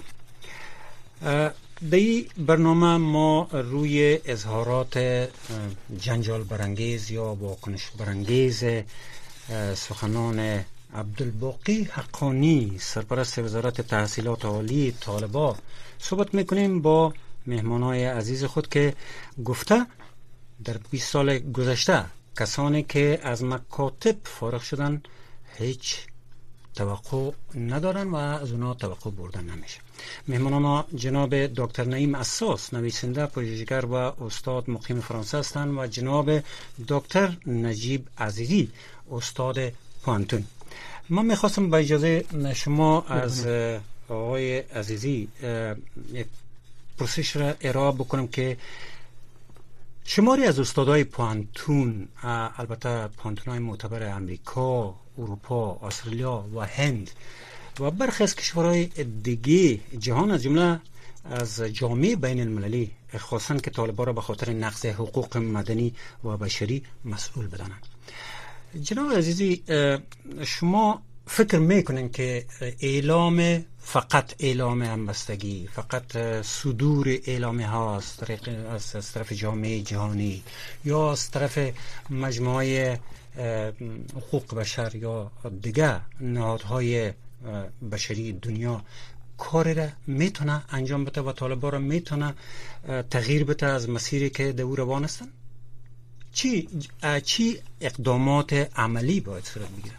در این برنامه ما روی اظهارات جنجال برانگیز یا واکنش برانگیز سخنان عبدالباقی حقانی، سرپرست وزارت تحصیلات عالی طالبان، صحبت میکنیم با مهمانای عزیز خود که گفته در بیست سال گذشته کسانی که از مکاتب فارغ شدن هیچ توقع ندارن و از اونا توقع بردن نمیشه. مهمان ما جناب دکتر نعیم اساس، نویسنده، پژوهشگر و استاد مقیم فرانسه هستند و جناب دکتر نجیب عزیزی، استاد پانتون. من میخواستم با اجازه شما از آقای عزیزی یک پرسش را ارائه بکنم که شماری از استادای پانتون، البته پانتونای معتبر امریکا، اروپا، استرالیا و هند و برخی از کشورهای دیگه جهان از جمله از جامعه بین المللی خواستن که طالبان را به خاطر نقض حقوق مدنی و بشری مسئول بدانند. جناب عزیزی، شما فکر میکنن که اعلام فقط اعلام همبستگی، فقط صدور اعلامه هاست از طرف جامعه جهانی یا از طرف مجموعه حقوق بشر یا دیگه نهادهای بشری دنیا کاری را میتونه انجام بده و طالبان را میتونه تغییر بده از مسیری که در او روان هستن؟ چی چی اقدامات عملی باید صورت بگیره؟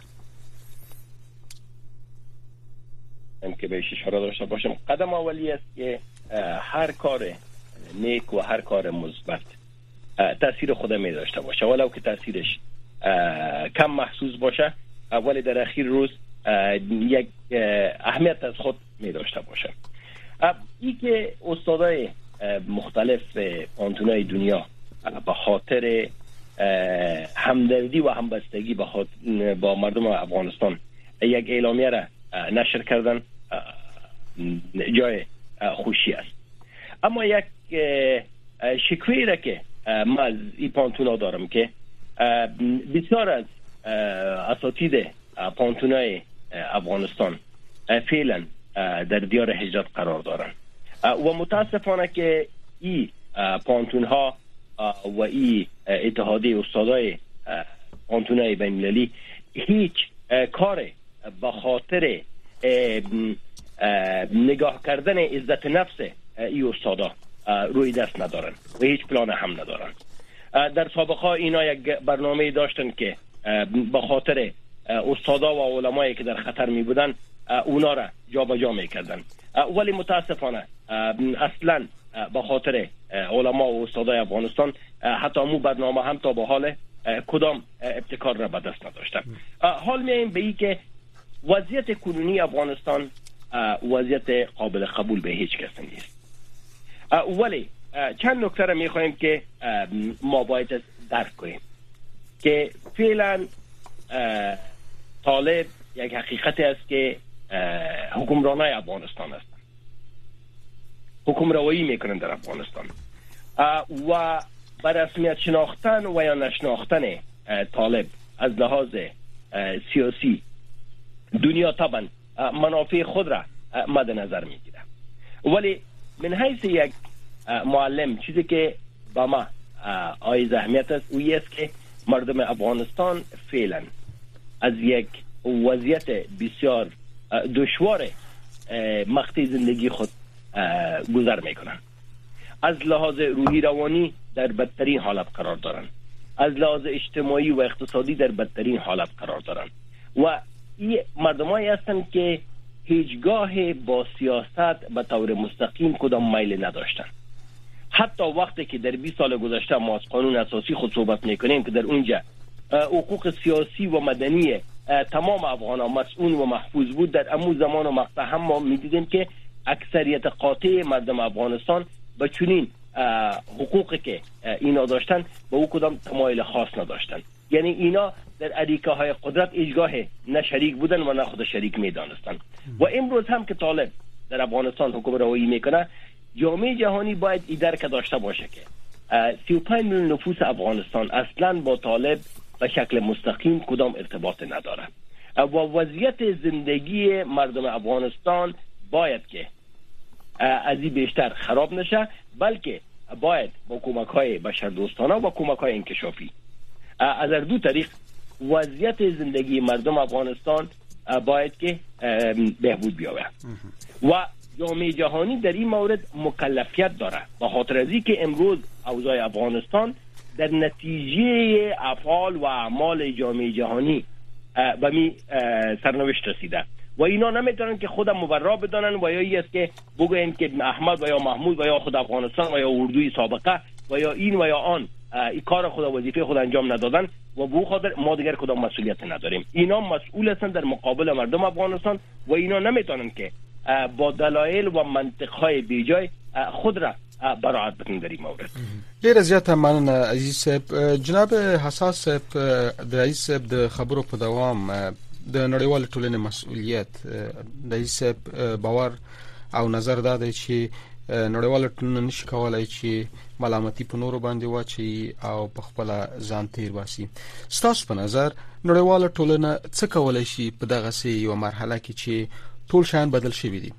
که بهش اشاره داشته باشم، قدم اولی است که هر کار نیک و هر کار مثبت تاثیر خود می داشته باشه، ولو که تاثیرش کم محسوس باشه، ولی در اخیر روز یک اهمیت از خود می داشته باشه. این که استادای مختلف پانتونای دنیا به خاطر همدردی و همبستگی با مردم افغانستان یک اعلامیه را نشر کردن جای خوشی است. اما یک شکوهی را که من از این پانتونا دارم که بسیار از اساتید پانتونای افغانستان فعلا در دیار هجرت قرار دارن و متاسفانه که این پانتون ها و این اتحادیه استادای پانتونای بین المللی هیچ کار به خاطر نگاه کردن عزت نفس این استادا روی دست ندارن و هیچ پلان هم ندارن. در سابقه اینا یک برنامه داشتن که به خاطر استادا و علمایی که در خطر می بودن اونا را جا به جا می کردن، ولی متاسفانه اصلا به خاطر علما و استادای افغانستان حتی مو برنامه هم تا به حال کدام ابتکار را به دست نداشتن. حال میاییم به ای که وضعیت کنونی افغانستان وضعیت قابل قبول به هیچ کس نیست، ولی چند نکته را میخوایم که ما باید درک کنیم که فعلا طالب یک حقیقتی است که حکمرانای افغانستان هستند، حکم روایی میکنند در افغانستان و بر رسمیت شناختن و یا نشناختن طالب از لحاظ سیاسی دنیا طبعا منافع خود را مد نظر میگیره، ولی من حیث یک معلم چیزی که با ما آیز اهمیت است او است که مردم افغانستان فعلا از یک وضعیت بسیار دشوار مقطع زندگی خود گذر میکنن، از لحاظ روحی روانی در بدترین حالت قرار دارن، از لحاظ اجتماعی و اقتصادی در بدترین حالت قرار دارن و این مردمایی هستند که هیچگاه با سیاست به طور مستقیم کدام میل نداشتن. حتی وقتی که در بیست سال گذشته ما از قانون اساسی خود صحبت میکنیم که در اونجا حقوق سیاسی و مدنی تمام افغانان مسئول و محفوظ بود، در امو زمان و مقطع هم ما میدیدیم که اکثریت قاطع مردم افغانستان به چنین حقوقی که اینا داشتن به او کدام تمایل خاص نداشتن. یعنی اینا در اریکه های قدرت ایجگاه نه شریک بودن و نه خود شریک میدانستن. و امروز هم که طالب در افغانستان حکم روایی میکنه، جامعه جهانی باید این درک داشته باشه که سی و پنج میلیون نفوس افغانستان اصلا با طالب به شکل مستقیم کدام ارتباط نداره و وضعیت زندگی مردم افغانستان باید که از این بیشتر خراب نشه، بلکه باید با کمک های بشردوستانه و کمک های انکشافی از دو طریق وضعیت زندگی مردم افغانستان باید که بهبود بیاورد و جامعه جهانی در این مورد مکلفیت داره، به خاطر از اینکه امروز اوضاع افغانستان در نتیجه افعال و اعمال جامعه جهانی به می سرنوشت رسیده و اینا نمیتونن که خودم مبرا بدانن و یا این است که بگوین که احمد و یا محمود و یا خود افغانستان و یا اردوی سابقه و یا این و یا آن این کار خود وظیفه خود انجام ندادن و به خاطر ما دیگر کدام مسئولیت نداریم. اینا مسئول هستند در مقابل مردم افغانستان و اینا نمیتونن که با دلایل و منطقهای بیجای خود را برائت بکنن در این مورد. ډیر زیات مننه عزیز صاحب. جناب حساس صاحب د عزیز صاحب د خبرو په دوام د نړیوال ټولنې مسؤلیت د عزیز صاحب باور او نظر دا دی چې نړیوال ټولنه نشي کولای چې ملامتي په نورو باندې واچي او په خپل ځان تیر باسي. ستاسو په نظر نړیوال ټولنه څه کولای شي په دغه سي یو مرحله کې چې ټول شان بدل شوی دي؟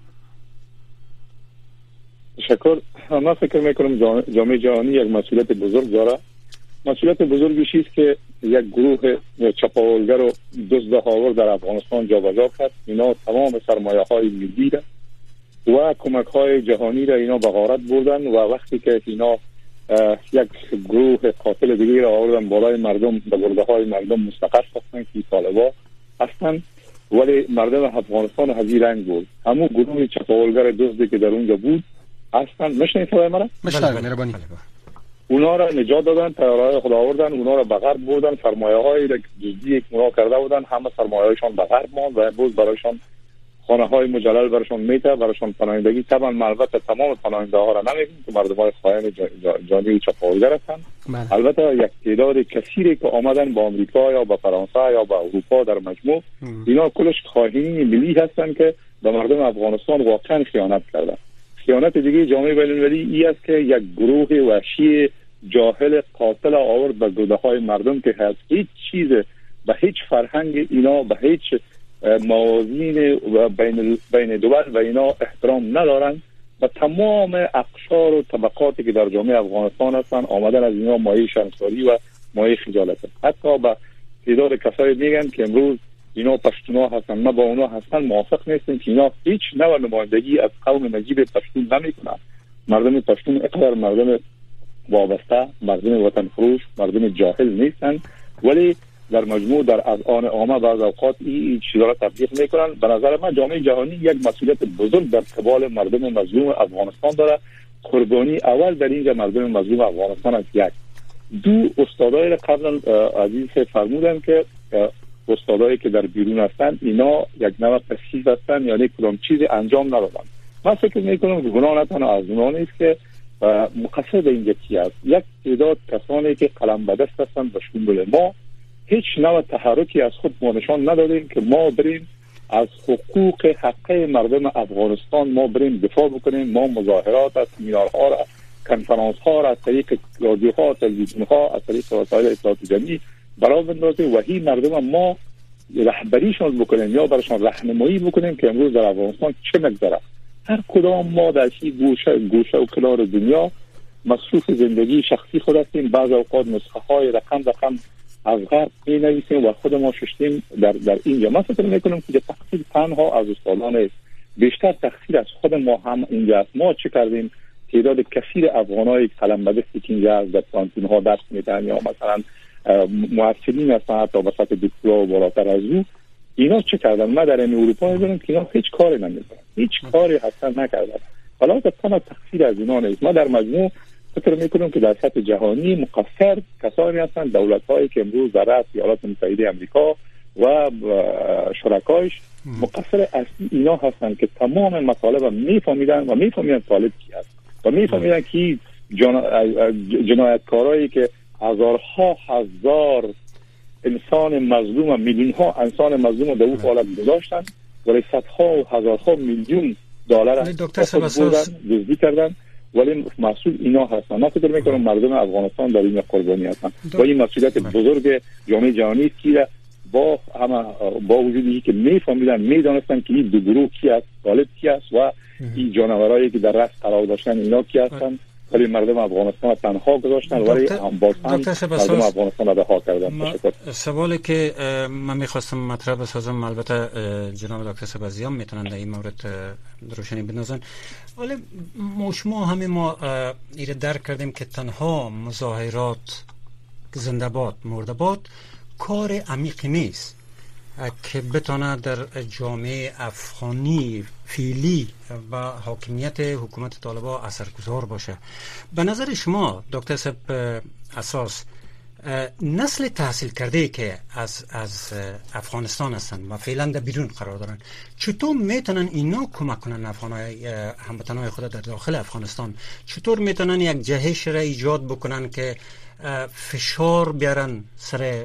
تشکر. من فکر میکنم جامعه جهانی یک مسئولیت بزرگ داره. مسئولیت بزرگیش است که یک گروه چپاولگر و دزدهاور در افغانستان جابجا کرد. اینا تمام سرمایه های ملی و کمک های جهانی را اینا به غارت بردن و وقتی که اینا یک گروه قاتل دیگه را آوردن بالای مردم به گرده های مردم مستقر ساختن که طالبان هستن، ولی مردم افغانستان هزی رنگ بود. همون گروه چپاولگر دزدی که در اونجا بود هستن. مشنید صدای مرا؟ مشنید مهربانی. اونا را نجات دادن، طیاره‌های خود آوردن، اونا را به غرب بردن، سرمایه‌هایی را جزئی منا کرده بودن، همه سرمایه‌هایشان به غرب ماند و امروز برایشان خانه‌های مجلل برایشان میته، برایشان پناهندگی. طبعا البته تمام پناهنده‌ها را نمیگیم که مردمای خائن جانی و چپاولگر هستند. البته یک تعداد کثیری که آمدن با آمریکا یا با فرانسه یا با اروپا در مجموع، اینا کلش خائنین ملی هستند که به مردم افغانستان واقعا خیانت کردند. خیانت دیگه جامعه بین‌المللی این است که یک گروه وحشی جاهل قاتل آورد به گرده‌های مردم که از هیچ چیز به هیچ فرهنگ اینا به هیچ موازین و بین بین دول و اینا احترام ندارن و تمام اقشار و طبقاتی که در جامعه افغانستان هستن آمدن از اینا مایه شرمساری و مایه خجالت. حتی به تعداد کسایی میگن که امروز اینا پشتونا هستن، ما با اونا هستن موافق نیستیم که اینا هیچ نوع نمایندگی از قوم نجیب پشتون نمیکنن. مردم پشتون اقدار مردم وابسته، مردم وطن فروش، مردم جاهل نیستن، ولی در مجموع در اذهان عامه بعض اوقات این چیزا را تبلیغ میکنن. به نظر من جامعه جهانی یک مسئولیت بزرگ در قبال مردم مظلوم افغانستان داره. قربانی اول در اینجا مردم مظلوم افغانستان است. یک دو استادای را قبلا عزیز فرمودن که استادایی که در بیرون هستن اینا یک نوع پسیو هستن، یعنی کدام چیزی انجام ندادن. من فکر میکنم که گناه نه تنها از اونها نیست که مقصد اینجا چی است. یک تعداد کسانی که قلم به دست هستن به شمول ما هیچ نوع تحرکی از خود ما نشان ندادیم که ما بریم از حقوق حقه مردم افغانستان ما بریم دفاع بکنیم، ما مظاهرات از سمینارها را، کنفرانس ها را از طریق رادیوها، تلویزیون ها، از طریق وسایل اطلاعات جمعی برای بندازیم و هی مردم ما رهبریشون بکنیم یا براشون راهنمایی بکنیم که امروز در افغانستان چه مگذره. هر کدام ما در این گوشه گوشه و کنار دنیا مصروف زندگی شخصی خود هستیم. بعض اوقات نسخه های رقم رقم از غرب می نویسیم و خود ما ششتیم در در اینجا. من فکر میکنم که تقصیر تنها از استادان است، بیشتر تقصیر از خود ما هم اینجا است. ما چه کردیم؟ تعداد کثیر افغانای قلم به دستی که اینجا در کانتون ها درس میدن یا مثلا معلمین هستن تا وسط دکترا و بالاتر از او، اینا چه کردن؟ ما در این اروپا می‌بینیم که اینا هیچ کاری نمی‌کنن، هیچ کاری اصلا نکردن. حالا تمام تقصیر از اینا نیست. ما در مجموع فکر می‌کنم که در سطح جهانی مقصر کسانی هستند، دولت‌هایی که امروز در رأس ایالات متحده آمریکا و شرکایش مقصر اصلی اینا هستند که تمام مطالب می‌فهمیدن و می‌فهمیدن طالب کی است و می‌فهمیدن که جنایتکارایی که هزارها هزار انسان مظلوم، میلیون ها انسان مظلوم در اون حالت گذاشتن ولی صدها و هزارها میلیون دلار دزدی کردن ولی مسئول اینا هستن. من فکر میکنم مردم افغانستان در این قربانی هستن و این مسئولیت بزرگ جامعه جهانی که با همه با وجودی که میفهمیدن میدانستن که این دو گروه کی است، طالب کی است و این جانورایی که در رأس قرار داشتن اینا کی هستن، ولی مردم افغانستان تنها گذاشتن ولی باز هم مردم افغانستان رها کردن. سوالی که من میخواستم مطرح بسازم، البته جناب دکتر سبزیان میتونن در این مورد روشنی بندازن، ولی شما همه ما ایره درک کردیم که تنها مظاهرات زنده باد مرده باد کار عمیقی نیست که بتونه در جامعه افغانی فعلی و حاکمیت حکومت طالبان اثرگذار باشه. به نظر شما دکتر صاحب اساس نسل تحصیل کرده که از از افغانستان هستند و فعلا در بیرون قرار دارن، چطور میتونن اینا کمک کنن افغانای هموطنای خود در داخل افغانستان؟ چطور میتونن یک جهش را ایجاد بکنن که فشار بیارن سر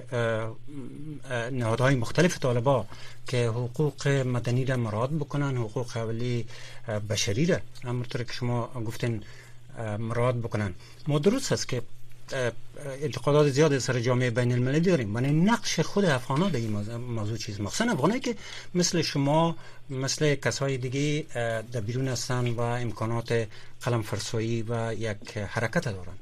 نهادهای مختلف طالبان که حقوق مدنی را مراعات بکنن، حقوق اولی بشری را همونطور که شما گفتین مراعات بکنن؟ ما درست است که انتقادات زیاد سر جامعه بین المللی داریم، ولی نقش خود افغانا در این موضوع چیز، مخصوصا افغانایی که مثل شما مثل کسای دیگه در بیرون هستن و امکانات قلم فرسایی و یک حرکت دارن.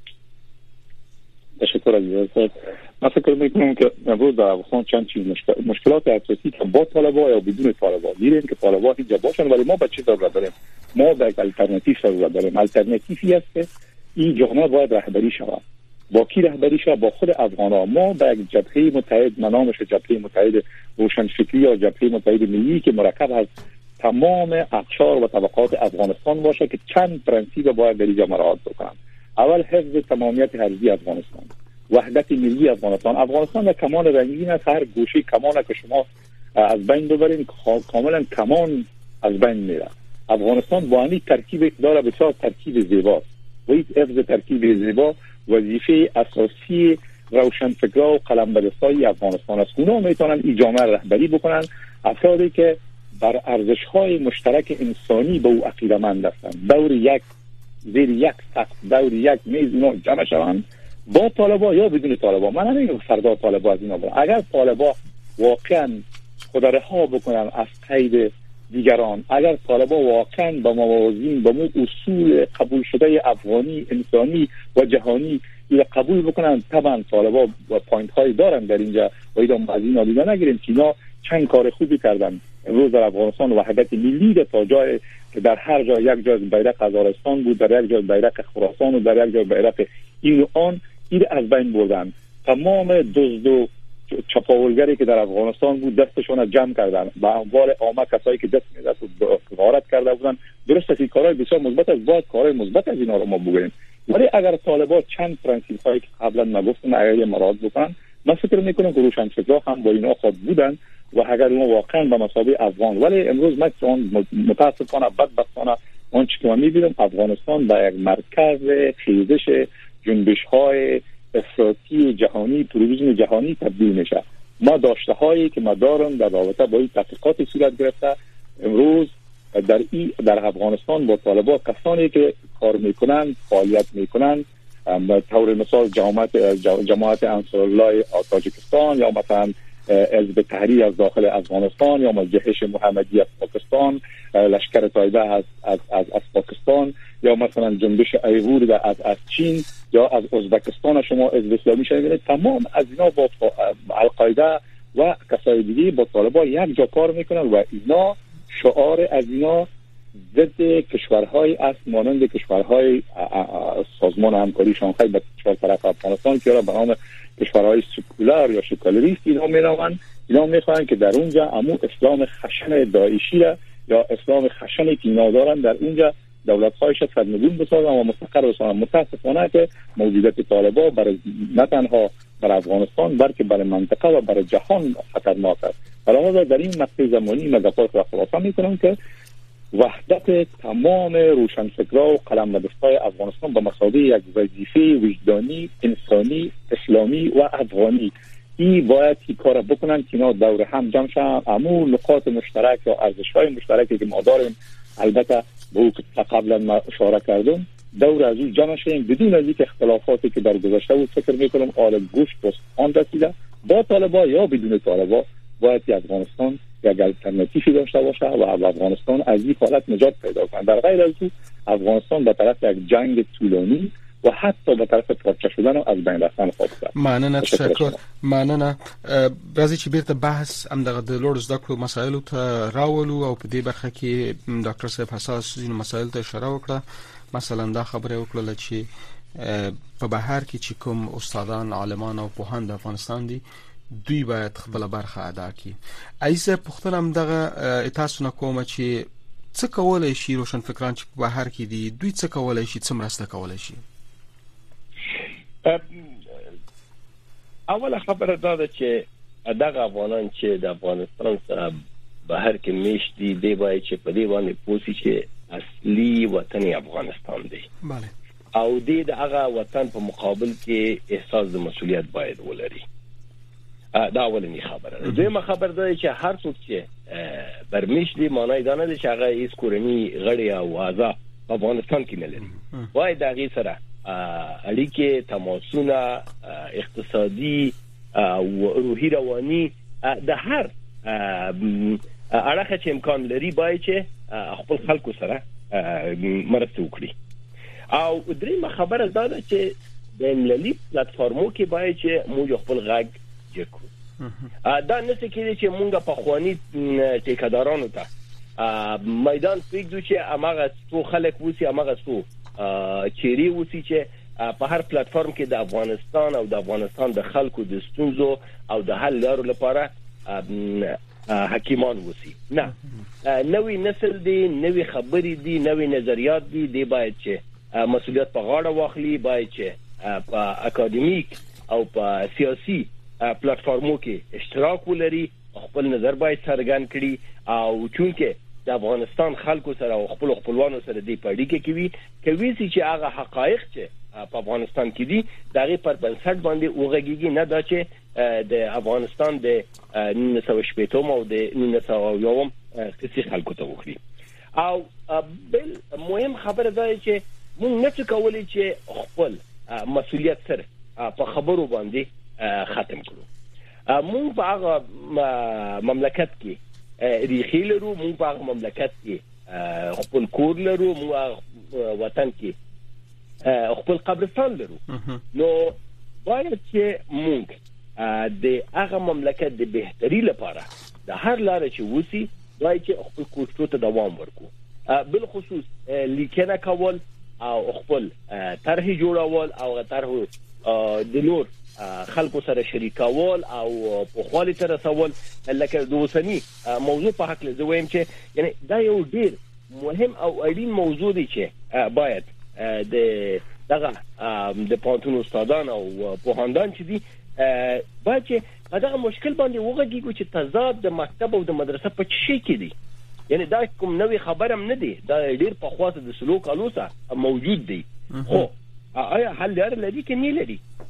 تشکر عزیز. من فکر میکنم که امروز در افغانستان چند چیز مشکل... مشکلات اساسی که با طالبان یا بدون طالبان دیدیم که طالبان اینجا باشن، ولی ما به چه ضرورت داریم؟ ما به یک الटरनेटिव ضرورت داریم. الटरनेटिवی است که این جامعه باید رهبری شود. با کی رهبری شود؟ با خود افغان‌ها. ما به یک جبهه متحد، نامش جبهه متحد روشنفکری یا جبهه متحد ملی که مرکب از تمام اقشار و طبقات افغانستان باشه که چند پرنسیپ باید در اینجا مراعات بکنن. اول حفظ تمامیت ارضی افغانستان، وحدت ملی افغانستان. افغانستان در کمان رنگین است، هر گوشه کمان که شما از بین ببرین کاملا کمان از بین میره. افغانستان با این ترکیب داره بسیار ترکیب زیباست و این حفظ ترکیب زیبا وظیفه اساسی روشنفکرا و قلمبدستای افغانستان است. اونا میتونن این جامعه رهبری بکنن، افرادی که بر ارزش‌های مشترک انسانی به او عقیده‌مند هستند، دور یک زیر یک سقف، دور یک میز اونا جمع شوند، با طالبان یا بدون طالبان. من نمیگم فردا طالبان از اینا برن. اگر طالبان واقعا خود رها بکنن از قید دیگران، اگر طالبان واقعا با موازین با اصول قبول شده افغانی انسانی و جهانی اینا قبول بکنن، طبعا طالبان با پوینت های دارن در اینجا و اینا از اینا دیگه نگیریم که اینا چند کار خوبی کردن. امروز در افغانستان وحدت ملی تا جای که در هر جا یک جای بیرق هزارستان بود، در یک جای بیرق خراسان و در یک جای بیرق این و آن، این از بین بردن. تمام دزد و چپاولگری که در افغانستان بود دستشون را جمع کردن و اموال عامه کسایی که دست می‌داد و غارت کرده بودن. درست است، این کارهای بسیار مثبت است، باید کارهای مثبت از اینا رو ما بگیریم. ولی اگر طالبان چند پرنسیپ هایی که قبلا نگفتن اگر مراعات بکنن، من فکر میکنم که روشنفکرها هم با اینا خود بودن و اگر اون واقعا به مثابه افغان. ولی امروز من متاسفانه بدبختانه اون چیزی که من میبینم افغانستان به یک مرکز خیزش جنبش های افراطی جهانی، تروریسم جهانی تبدیل میشه. ما داشته هایی که ما دارم در رابطه با این تحقیقات صورت گرفته امروز در ای در افغانستان با طالبان کسانی که کار میکنن فعالیت میکنن به طور مثال جماعت جماعت انصارالله تاجیکستان یا مثلا حزب تحریر از داخل افغانستان یا جهش محمدی از پاکستان، لشکر طایبه از از از, از پاکستان یا مثلا جنبش ایغور از از چین یا از ازبکستان شما حزب اسلامی شنیدید، تمام از اینا با القاعده و کسای دیگه با طالبان یک جا کار میکنن و اینا شعار از اینا ضد کشورهای است مانند کشورهای سازمان همکاری شانگهای به چهار طرف افغانستان که را به نام کشورهای سکولار یا سکولاریست اینا می‌نامند. اینا می‌خواهند که در اونجا امو اسلام خشن داعشی یا اسلام خشنی که اینا دارن در اونجا دولت‌هایش سرنگون بسازن و مستقر بسازن. متاسفانه که موجودیت طالبان برای نه تنها برای افغانستان بلکه برای منطقه و برای جهان خطرناک است. علاوه در این مقطع زمانی مدافعات را خلاصه می‌کنم که وحدت تمام روشنفکرها و قلمدست‌های افغانستان به مثابه یک وظیفه وجدانی، انسانی، اسلامی و افغانی این باید این کار بکنن که اینا دور هم جمع شن. امو نقاط مشترک یا ارزش‌های مشترکی که ما داریم البته به او که قبلا ما اشاره کردم دور از او جمع شیم بدون از اینکه اختلافاتی که در گذشته بود فکر میکنم آل گوشت و آن رسیده با طالبان یا بدون طالبان باید افغانستان یک الترناتیوی داشته باشه و افغانستان از این حالت نجات پیدا کنه. در غیر از او افغانستان به طرف یک جنگ طولانی و حتی به طرف پارچه شدن و از بین رفتن خواهد رفت. مننه تشکر. مننه. بعضی چې بیرته بحث هم دغه د لوړ زده کړو مسایلو ته راولو او په دې برخه کې ډاکټر صاحب حساس ځینو مسایل ته اشاره وکړه. مثلا دا خبره وکړه چې په بهر کې چې کوم استادان عالمان او پوهان د افغانستان دي دوی باید خپل برخه ادا کړي. ایسه پښتون هم دغه تاسو نه کوم چې څه کولای شي روشنفکران چې په بهر کې دي دوی څه کولای شي څه مرسته کولای شي؟ اوله خبره دا ده چې دغه افغانان چې د افغانستان سره بهر کې میشتي دی باید چې په دې باندې پوسی چې اصلي وطن افغانستان دی. بله. او دې د هغه وطن په مقابل کې احساس د مسؤلیت باید ولري. دا اولنی خبره. دویمه خبره ده چې هر څوک چې برمیش دی معنی دا نه ده چې هغه هیڅ کورنی غړي او اعضاء په افغانستان کې نه لري. وای دا غي سره اړیکې تماسونه اقتصادي او روحي رواني د هر اړخ چې امکان لري باید چې خپل خلکو سره مرسته وکړي. او دریمه خبره دا ده چې د ملي پلیټفارمو کې باید چې موږ خپل غږ جکو. دا نسې کېږي چې مونږ په خواني ټیکادارانو ته میدان پریږدو چې اماغه څو خلک وسی اماغه څو چيري وسی چې په هر پلیټفارم کې د افغانستان او د افغانستان د خلکو د ستونزو او د حل لارو لپاره حکیمان وسی. نه نوې نسل دی، نوې خبرې دي، نوې نظریات دي، دی باید چې مسؤلیت په غاړه واخلي، باید چې په اکاډمیک او په سیاسي پلیټفارمو کې اشتراک ولري، خپل نظر باید څرګند کړي او چونکه د افغانستان خلکو سره او خپل خپلوانو سره دی پړی کې کوي کوي چې هغه حقایق چې په افغانستان کې دي دغه پر بنسټ باندې وګړيږي، نه دا چې د افغانستان د نولس سوه شپږم او د نولس سوه یوم کسي خلکو ته وخري. او بل مهم خبره ده چې موږ نه څه کولای چې خپل مسؤلیت سره په خبرو باندې ختم کړو. موږ په هغه مملکت کې ریخي لرو، موږ په هغه مملکت کې خپل کور لرو، موږ وطن کې خپل قبرستان لرو. نو باید چې موږ د هغه مملکت د بهتري لپاره د هر لاره چې وسی باید چې خپل کوشش ته دوام ورکړو. بل خصوص لیکنه کول او خپل طرح جوړول او طرح د نور خلکو سره شریکول او په خالي تر رسول لکه د وسنی موضوع په حق له زویم چې یعنی دا یو ډیر مهم او اړین موضوع دی چې باید د دغه د پانتون استادان او پوهاندان چې دي باید چې دغه مشکل باندې وګورئ چې تضاد د مکتب او د مدرسې په شي کې دي. یعنی دا کوم نوې خبره هم نه دی، دا ډیر په خواص د سلوک الوسه موجود دی. خو آیا حل لري لري کې نه لري؟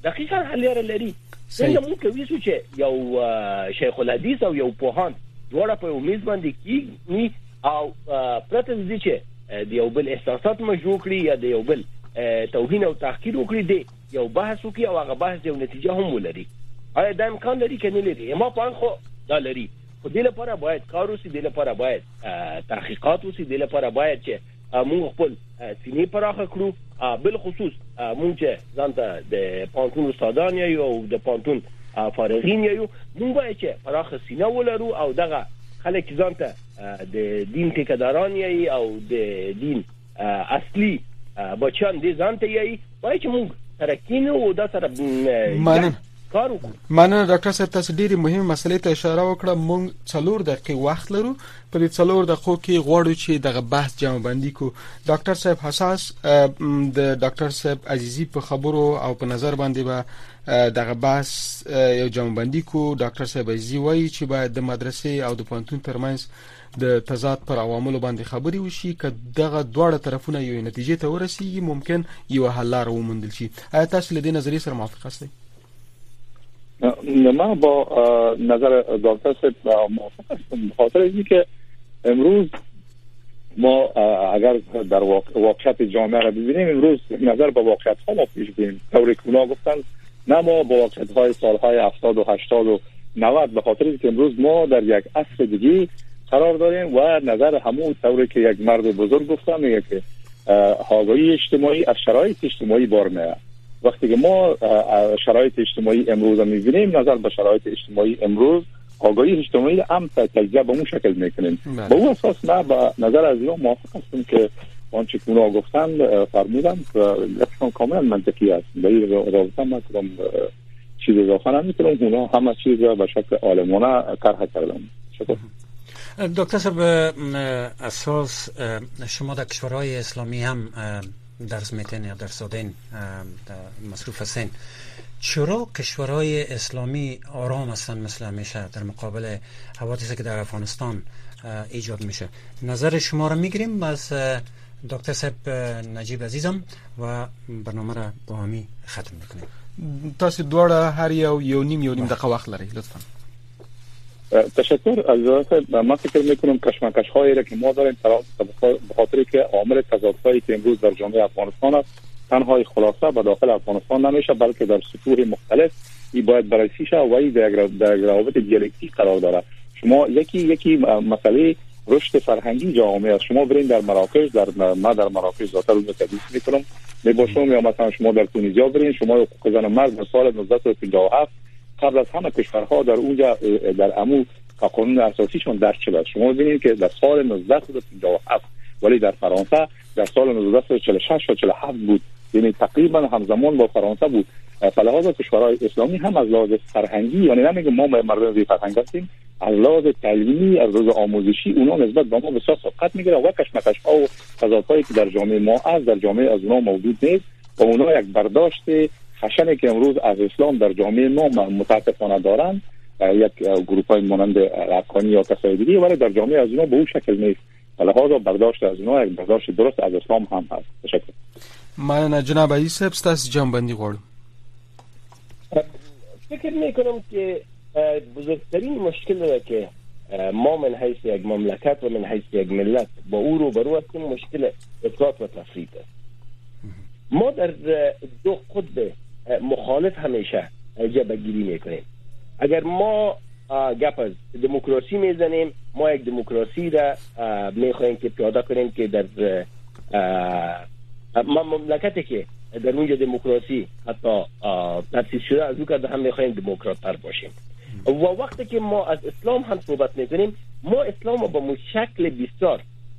دقیقاً حل لري. څنګه موږ کوي چې یو شیخ الحدیث او یو پوهان دواړه په میز باندې کیږي او پرته دې چې د یو بل احساسات مشروع کړي یا د یو بل توهین او تحقیر وکړي دي یو بحث وکړي او هغه بحث یو نتیجه هم ولري. آیا دا امکان لري کنه لري؟ ما په خو دا لري. خو دې لپاره باید کار وشي، دې لپاره باید تحقیقات وشي، دې لپاره باید چې موږ خپل سینې پراخه کړو. بل خصوص موږ چې ځانته د پانتون استادان یو د پانتون فارغین یو، موږ باید چې پراخه سینه ولرو او دغه خلک ځانته د دین ټیکداران یې او د دین اصلي بچان دي ځانته یې باید چې موږ ترکینو او دا سره مننه کار وکړو. مننه ډاکټر صاحب، تاسو ډیره مهمه مسلې ته اشاره وکړه. موږ څلور دقیقې وخت لرو، په دې څلور دقیقو کې غواړو چې دغه بحث جمع بندي کو. ډاکټر صاحب حساس د ډاکټر صاحب عزیزي په خبرو او په نظر باندې به دغه بحث یو جمع بندي کو. ډاکټر صاحب عزیزي وایي چې باید د مدرسې او د پوهنتون ترمنځ د تضاد پر عواملو باندې خبرې وشي، که دغه دواړه طرفونه یو نتیجې ته ورسیږي ممکن یو حل لار وموندل شي. آیا تاسو له دې نظریې سره موافق یاست؟ ما با نظر دکتر صاحب موافق هستم، به خاطر اینکه امروز ما اگر در واقعیت جامعه را ببینیم، امروز نظر به واقعیت ها ما پیش بریم. طوری که اونا گفتن نه، ما با واقعیت های سالهای هفتاد و هشتاد و نود، به خاطر اینکه امروز ما در یک عصر دیگه قرار داریم و نظر همون طوری که یک مرد بزرگ گفتن میگه که آگاهی اجتماعی از شرایط اجتماعی بار میاد. وقتی که ما شرایط اجتماعی امروز رو می‌بینیم، نظر به شرایط اجتماعی امروز، آگاهی اجتماعی هم تجزیه به اون شکل میکنیم. به اون اساس من به نظر از اینا موافق هستم که آنچه که اونا گفتن فرمودن گفتن کاملا منطقی است. به این رابطه من کدام چیز اضافه نمی‌کنم. اونا همه چیز را به شکل عالمانه طرح کردن. شکر. دکتر صاحب، اساس شما در کشورهای اسلامی هم درس میتین یا درس دادین، مصروف هستین. چرا کشورهای اسلامی آرام هستن مثل همیشه در مقابل حوادثی که در افغانستان ایجاد میشه؟ نظر شما را میگیریم از دکتر صاحب نجیب عزیزم و برنامه را با همی ختم میکنیم. تاسو دواړه هر یو یو نیم یو نیم دقیقه وخت لرئ، لطفا. تشکر. از من فکر میکنم کشمکش هایی را که ما داریم به خاطر که عامل تضادهایی که امروز در جامعه افغانستان است تنها خلاصه به داخل افغانستان نمیشه، بلکه در سطوح مختلف این باید بررسی شه و این در روابط دیالکتیک قرار داره. شما یکی یکی مسئله رشد فرهنگی جامعه است. شما برین در مراکش، در ما در مراکش ذاتر رو تدریس میکنم میباشم، یا مثلا شما در تونیزیا برین، شما حقوق زن مرد در سال نوزده پنجاه و هفت قبل از همه کشورها در اونجا در امو قانون اساسیشون درج شده. شما ببینید که در سال نوزده پنجاه و هفت، ولی در فرانسه در سال نوزده چهل و شش و چهل و هفت بود، یعنی تقریبا همزمان با فرانسه بود. فلحاظ کشورهای اسلامی هم از لحاظ فرهنگی، یعنی نمیگم ما مردم بی فرهنگ هستیم، از لحاظ تعلیمی، از لحاظ آموزشی اونا نسبت به ما بسیار سبقت میگیره و کشمکش ها و تضادهایی که در جامعه ما از در جامعه از اونا موجود نیست و اونا یک برداشت خشنی که امروز از اسلام در جامعه ما متاسفانه دارن، یک گروه های مانند افغانی یا کسای دیگه، ولی در جامعه از اونا به اون شکل نیست. لحاظا برداشت از اونا یک برداشت درست از اسلام هم هست. تشکر. من جناب عزیز صاحب ستاسو جنبندی غواړم. فکر میکنم که بزرگترین مشکل که ما من حیث یک مملکت و من حیث یک ملت با او رو برو هستیم مشکل افراط و تفریط است. ما در دو قطب مخالف همیشه جبهه‌گیری میکنیم. اگر ما گپ از دموکراسی میزنیم، ما یک دموکراسی را میخوایم که پیاده کنیم که در ما مملکتی که در اونجا دموکراسی حتی تأسیس شده از او که هم میخوایم دموکرات تر باشیم. و وقتی که ما از اسلام هم صحبت میکنیم، ما اسلام رو با مشکل بسیار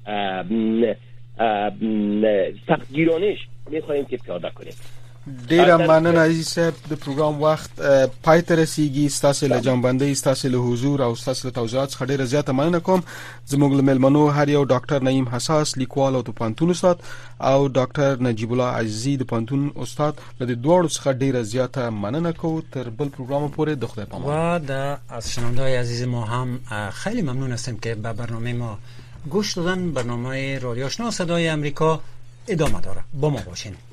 سختگیرانش میخوایم که پیاده کنیم. ډیره مننه عزیز صاحب. د پروګرام وخت پای ته رسیږي. ستاسو له جنبندۍ، ستاسو له حضور او ستاسو له توضیحات څخه ډیره زیاته مننه کوم. زموږ له مېلمنو هر یو ډاکټر نعیم حساس لیکوال او د پوهنتون استاد او ډاکټر نجیب الله عزیزي د پوهنتون استاد، له دې دوړو څخه ډیره زیاته مننه کوو. تر بل پروګرام پورې د خدای پامان. و د از شنونده‌های عزیز ما هم خیلی ممنون هستیم که به برنامه ما گوش دادن. برنامه رادیو آشنا صدای امریکا ادامه داره. با ما باشین.